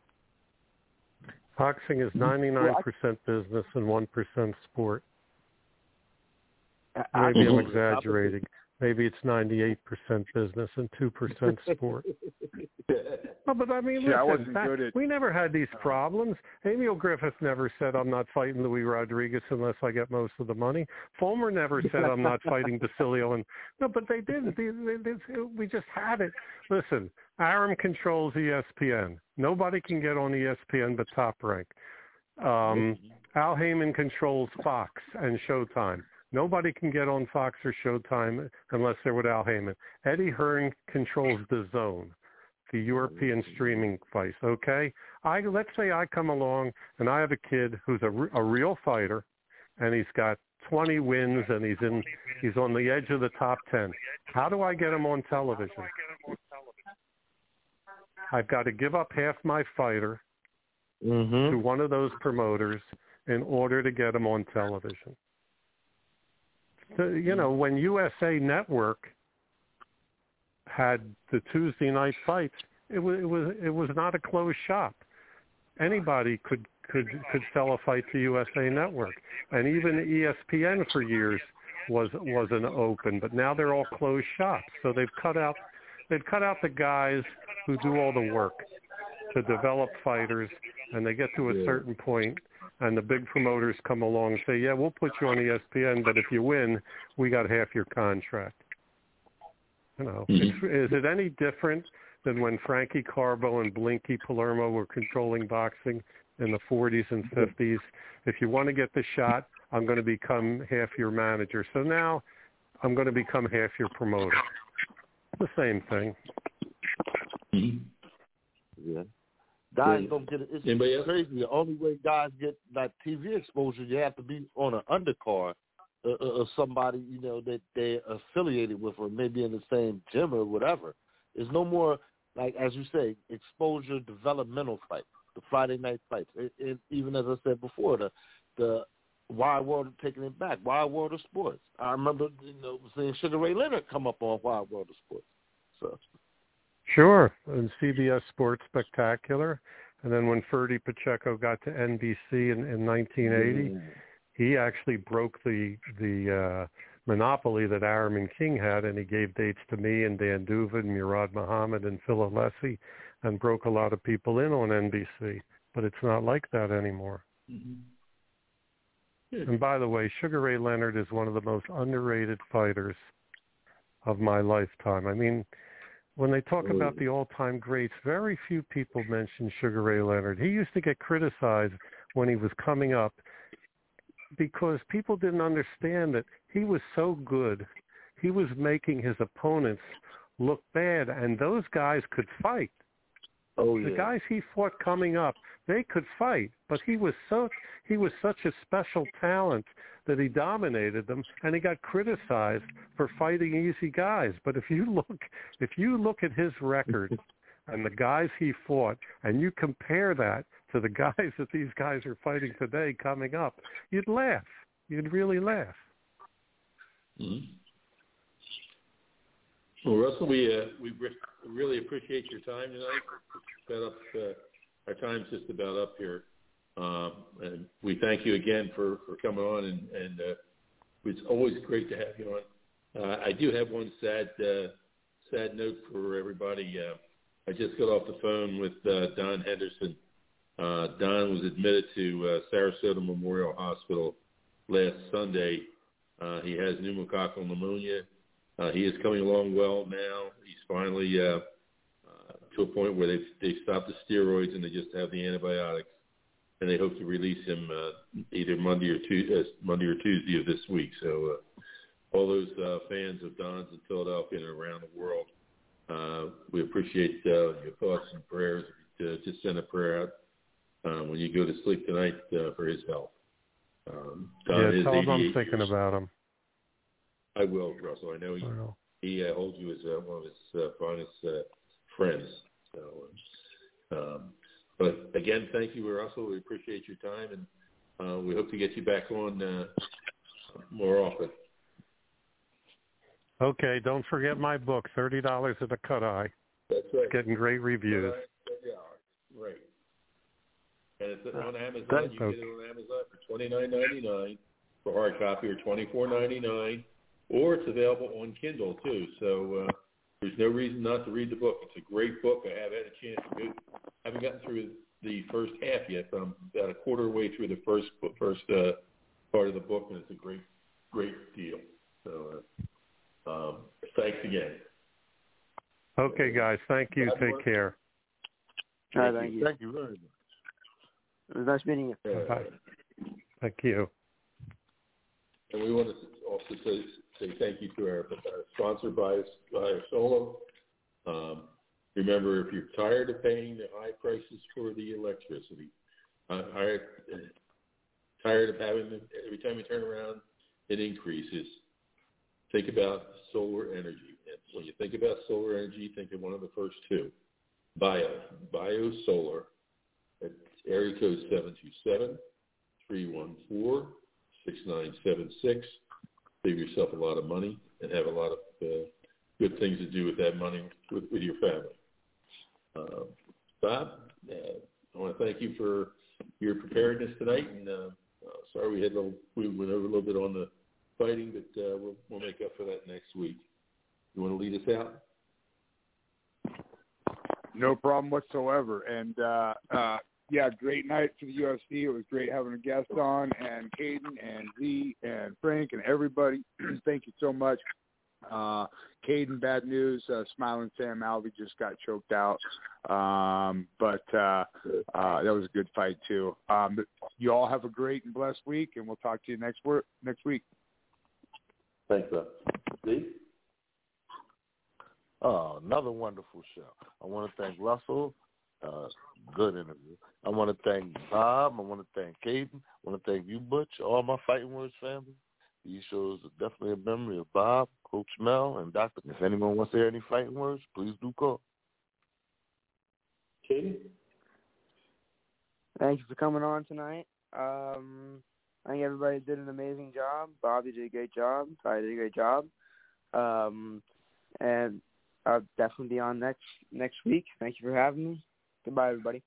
Boxing is ninety-nine percent business and one percent sport. Maybe I'm exaggerating. Maybe it's ninety-eight percent business and two percent sport. No, but I mean, listen, yeah, I wasn't that, good at, we never had these problems. Emil Griffith never said, I'm not fighting Louis Rodriguez unless I get most of the money. Fulmer never said, I'm not fighting Basilio. And no, but they didn't. They, they, they, we just had it. Listen, Arum controls E S P N. Nobody can get on E S P N but Top Rank. Um, Al Heyman controls Fox and Showtime. Nobody can get on Fox or Showtime unless they're with Al Heyman. Eddie Hearn controls the Zone, the European streaming device, okay? I Let's say I come along and I have a kid who's a, a real fighter, and he's got twenty wins, and he's in he's on the edge of the top ten. How do I get him on television? I've got to give up half my fighter mm-hmm. to one of those promoters in order to get him on television. The, you know, when U S A Network had the Tuesday night fights, it was it was it was not a closed shop. Anybody could could could sell a fight to U S A Network, and even E S P N for years was wasn't open. But now they're all closed shops, so they've cut out they've cut out the guys who do all the work to develop fighters, and they get to a certain point. And the big promoters come along and say, yeah, we'll put you on E S P N, but if you win, we got half your contract. You know, mm-hmm. it's, is it any different than when Frankie Carbo and Blinky Palermo were controlling boxing in the forties and fifties? If you want to get the shot, I'm going to become half your manager. So now I'm going to become half your promoter. The same thing. Mm-hmm. Yeah. Guys yeah. don't get it. It's Anybody crazy. Else? The only way guys get that T V exposure, you have to be on an undercard uh, of somebody, you know, that they're affiliated with, or maybe in the same gym or whatever. There's no more, like, as you say, exposure developmental fights, the Friday night fights. It, it, even as I said before, the the Wide World of taking it back, Wide World of Sports. I remember, you know, seeing Sugar Ray Leonard come up on Wide World of Sports. So. Sure, and C B S Sports Spectacular, and then when Ferdy Pacheco got to N B C in, in nineteen eighty, mm. he actually broke the the uh, monopoly that Arum King had, and he gave dates to me and Dan Duva and Murad Muhammad and Phil Alessi, and broke a lot of people in on N B C. But it's not like that anymore. Mm-hmm. And by the way, Sugar Ray Leonard is one of the most underrated fighters of my lifetime. I mean, when they talk about the all-time greats, very few people mention Sugar Ray Leonard. He used to get criticized when he was coming up because people didn't understand that he was so good. He was making his opponents look bad, and those guys could fight. Oh, yeah. The guys he fought coming up, they could fight, but he was so he was such a special talent that he dominated them, and he got criticized for fighting easy guys. But if you look if you look at his record and the guys he fought, and you compare that to the guys that these guys are fighting today coming up, you'd laugh. You'd really laugh. Mm-hmm. Well, Russell, we uh, we re- really appreciate your time tonight. We've got up, uh, our time's just about up here, um, and we thank you again for, for coming on. And, and uh, it's always great to have you on. Uh, I do have one sad uh, sad note for everybody. Uh, I just got off the phone with uh, Don Henderson. Uh, Don was admitted to uh, Sarasota Memorial Hospital last Sunday. Uh, he has pneumococcal pneumonia. Uh, he is coming along well now. He's finally uh, uh, to a point where they've, they've stopped the steroids and they just have the antibiotics, and they hope to release him uh, either Monday or, tu- uh, Monday or Tuesday of this week. So uh, all those uh, fans of Don's in Philadelphia and around the world, uh, we appreciate uh, your thoughts and prayers. Uh, just send a prayer out uh, when you go to sleep tonight uh, for his health. Um, yeah, is tell him I'm eighty-eight thinking years. about him. I will, Russell. I know he, Well, he uh, holds you as uh, one of his uh, finest uh, friends. So, um, but again, thank you, Russell. We appreciate your time, and uh, we hope to get you back on uh, more often. okay, don't forget my book, thirty dollars at the Cut Eye. That's right. It's getting great reviews. Right. And it's on Amazon. Thank You can get it on Amazon for twenty-nine ninety-nine for hard copy, or twenty-four ninety-nine, or it's available on Kindle too. So uh, there's no reason not to read the book. It's a great book. I have had a chance to go. I haven't gotten through the first half yet, but I'm about a quarter way through the first first uh, part of the book, and it's a great, great deal. So uh, um, thanks again. Okay, guys. Thank you. Take care. All right, thank you. Thank you very much. It was nice meeting you. Uh, Bye. Thank you. And we want to also say, say thank you to our, our sponsor, BioSolar. Um, remember, if you're tired of paying the high prices for the electricity, uh, tired of having the, every time you turn around, it increases, think about solar energy. And when you think about solar energy, think of one of the first two, Bio, BioSolar. It's area code seven two seven, three one four, six nine seven six. Save yourself a lot of money and have a lot of uh, good things to do with that money with, with your family. Uh, Bob, uh, I want to thank you for your preparedness tonight. And uh, uh, sorry we had a little, we went over a little bit on the fighting, but uh, we'll, we'll make up for that next week. You want to lead us out? No problem whatsoever. And, uh, uh, yeah, great night for the U F C. It was great having a guest on, and Caden and Z and Frank and everybody. Thank you so much. Uh, Caden, bad news. Uh, Smiling Sam Alvey just got choked out. Um, but uh, uh, that was a good fight, too. Um, you all have a great and blessed week, and we'll talk to you next, work, next week. Thanks, Bob. Z? Oh, another wonderful show. I want to thank Russell. Uh, good interview. I want to thank Bob. I want to thank Caden. I want to thank you, Butch, all my Fighting Words family. These shows are definitely a memory of Bob, Coach Mel, and Doctor If anyone wants to hear any fighting words, please do call. Caden? Thank you for coming on tonight. Um, I think everybody did an amazing job. Bobby did a great job. Ty did a great job. Um, and I'll definitely be on next next week. Thank you for having me. Goodbye, everybody.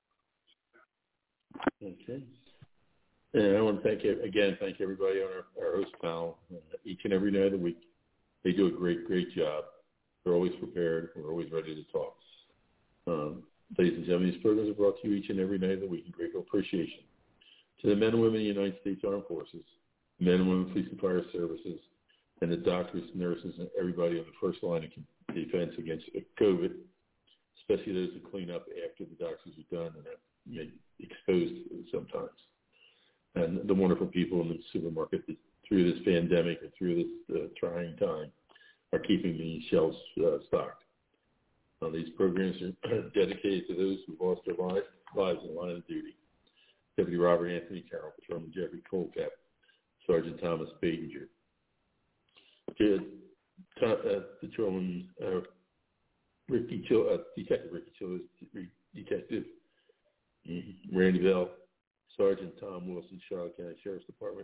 Okay. And I want to thank you again. Thank everybody on our, our host panel uh, each and every night of the week. They do a great, great job. They're always prepared. We're always ready to talk. Um, ladies and gentlemen, these programs are brought to you each and every night of the week in grateful appreciation to the men and women of the United States Armed Forces, men and women police and fire services, and the doctors, nurses, and everybody on the first line of defense against COVID, especially those who clean up after the doctors are done and are you know, exposed sometimes. And the wonderful people in the supermarket that through this pandemic and through this uh, trying time are keeping the shelves uh, stocked. Uh, these programs are dedicated to those who lost their lives, lives in the line of duty. Deputy Robert Anthony Carroll, Patrolman Jeffrey Colcap, Sergeant Thomas Badinger, uh, Patrolman uh, Ricky Chill, uh, Detective Ricky Chill, Detective Randy Bell, Sergeant Tom Wilson, Charlotte County Sheriff's Department,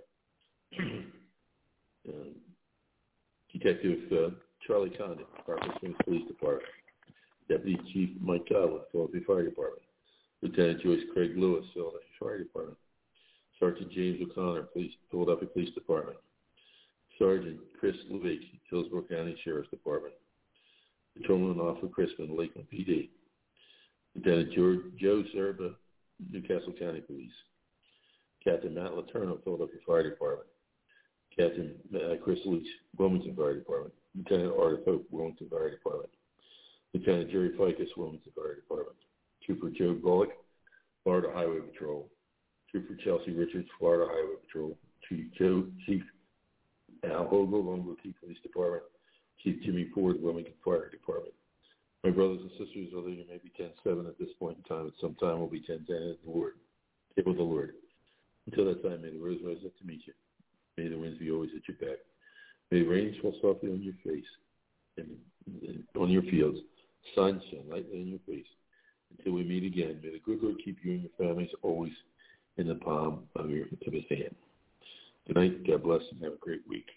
uh, Detective uh, Charlie Condon, Parker Springs Police Department, Deputy Chief Mike Godwin, Philadelphia Fire Department, Lieutenant Joyce Craig Lewis, Philadelphia Fire Department, Sergeant James O'Connor, Police, Philadelphia Police Department, Sergeant Chris Levake, Hillsborough County Sheriff's Department, Patrolman Officer Crispin, Lakeland P D, Lieutenant George, Joe Zerba, Newcastle County Police, Captain Matt Letourneau, Philadelphia Fire Department, Captain uh, Chris Leach, Wilmington Fire Department, Lieutenant Art of Hope, Wilmington Fire Department, Lieutenant Jerry Ficus, Wilmington Fire Department, Trooper Joe Bullock, Florida Highway Patrol, Trooper Chelsea Richards, Florida Highway Patrol, Chief Joe, Chief Al Hogle, Longwood Key Police Department, Chief Jimmy Ford, Wilmington Fire Department. My brothers and sisters, although you may be ten seven at this point in time, at some time we'll be ten ten at the Lord. Stay with the Lord. Until that time, may the rose rise up to meet you. May the winds be always at your back. May the rain fall softly on your face and, and on your fields. Sun shine lightly on your face. Until we meet again, may the good Lord keep you and your families always in the palm of, your, of his hand. Good night. God bless and have a great week.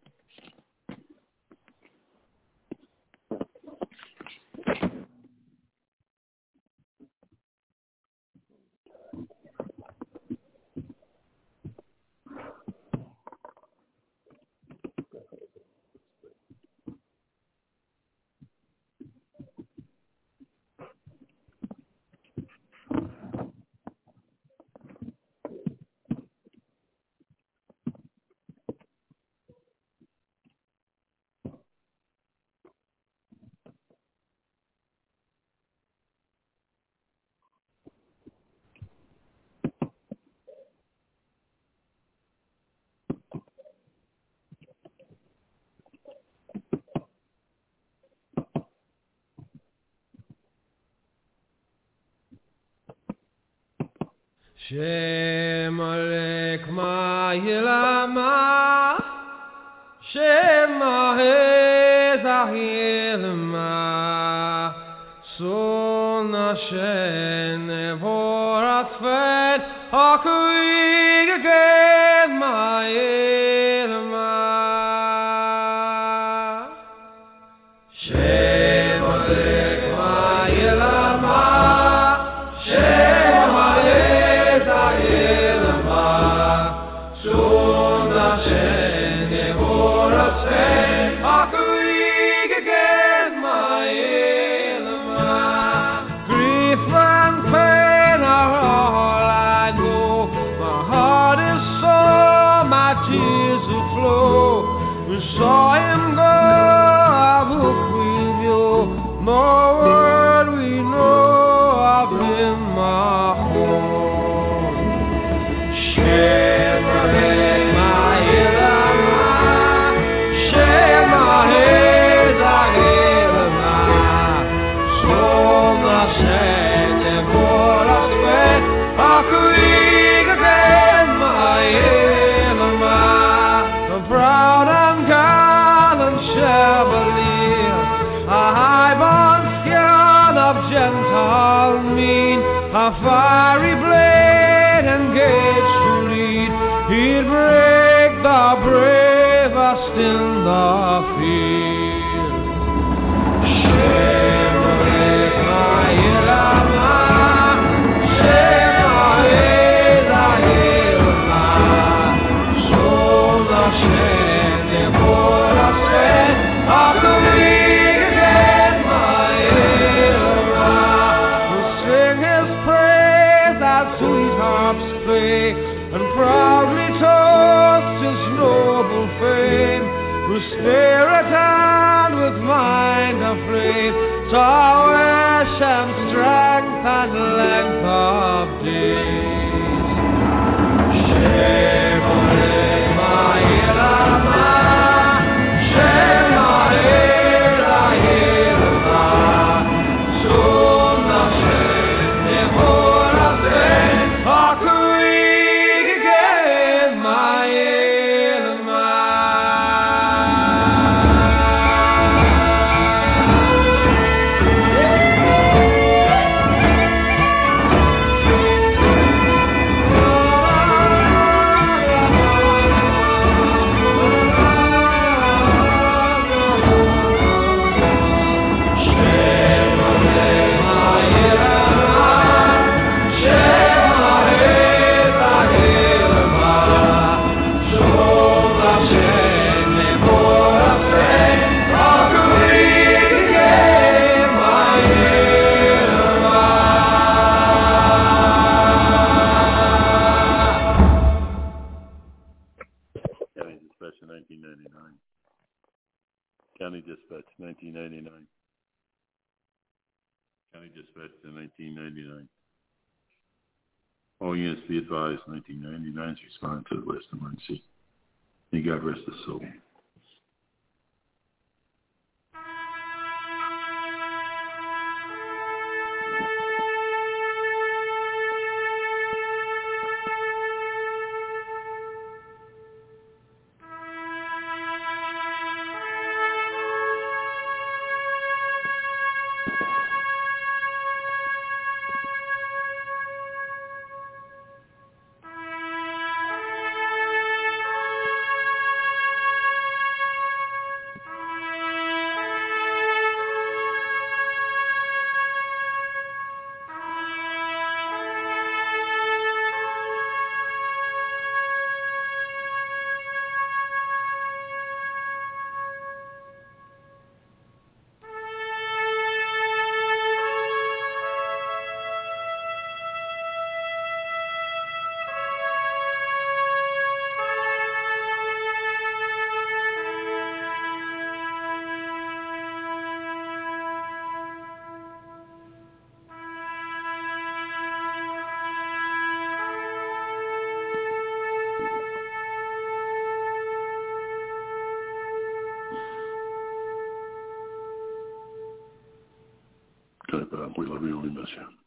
Shem Alekma Yilama Shem Ahezahilma Son Hashem Nevoratfet Hakuig Again Ma'ilma Shem Alekma Yilama Shem saw him go, I look with you. No word we know of him, my home. Shema my Elama, Shema Elama, so the sand and for us wet, I could again, my Elama, the proud and Chevalier, a high-born scion of gentle mien, a fiery blade engaged to lead, he'd break the bravest in the field. Shemorek ma'ilama, Shemorek ma'ilama, so the Shem Deborah and proudly toast his noble fame, whose spirit and with mind afraid saw wish and strength and length of days. Shemoreh ma'ilama, Shemoreh ma'ilama, so Hashem Deborah said, County Dispatch, nineteen ninety-nine. County Dispatch in nineteen ninety-nine. All units be advised, nineteen ninety-nine is responding to the last emergency. May God rest his soul. We love you and we miss you.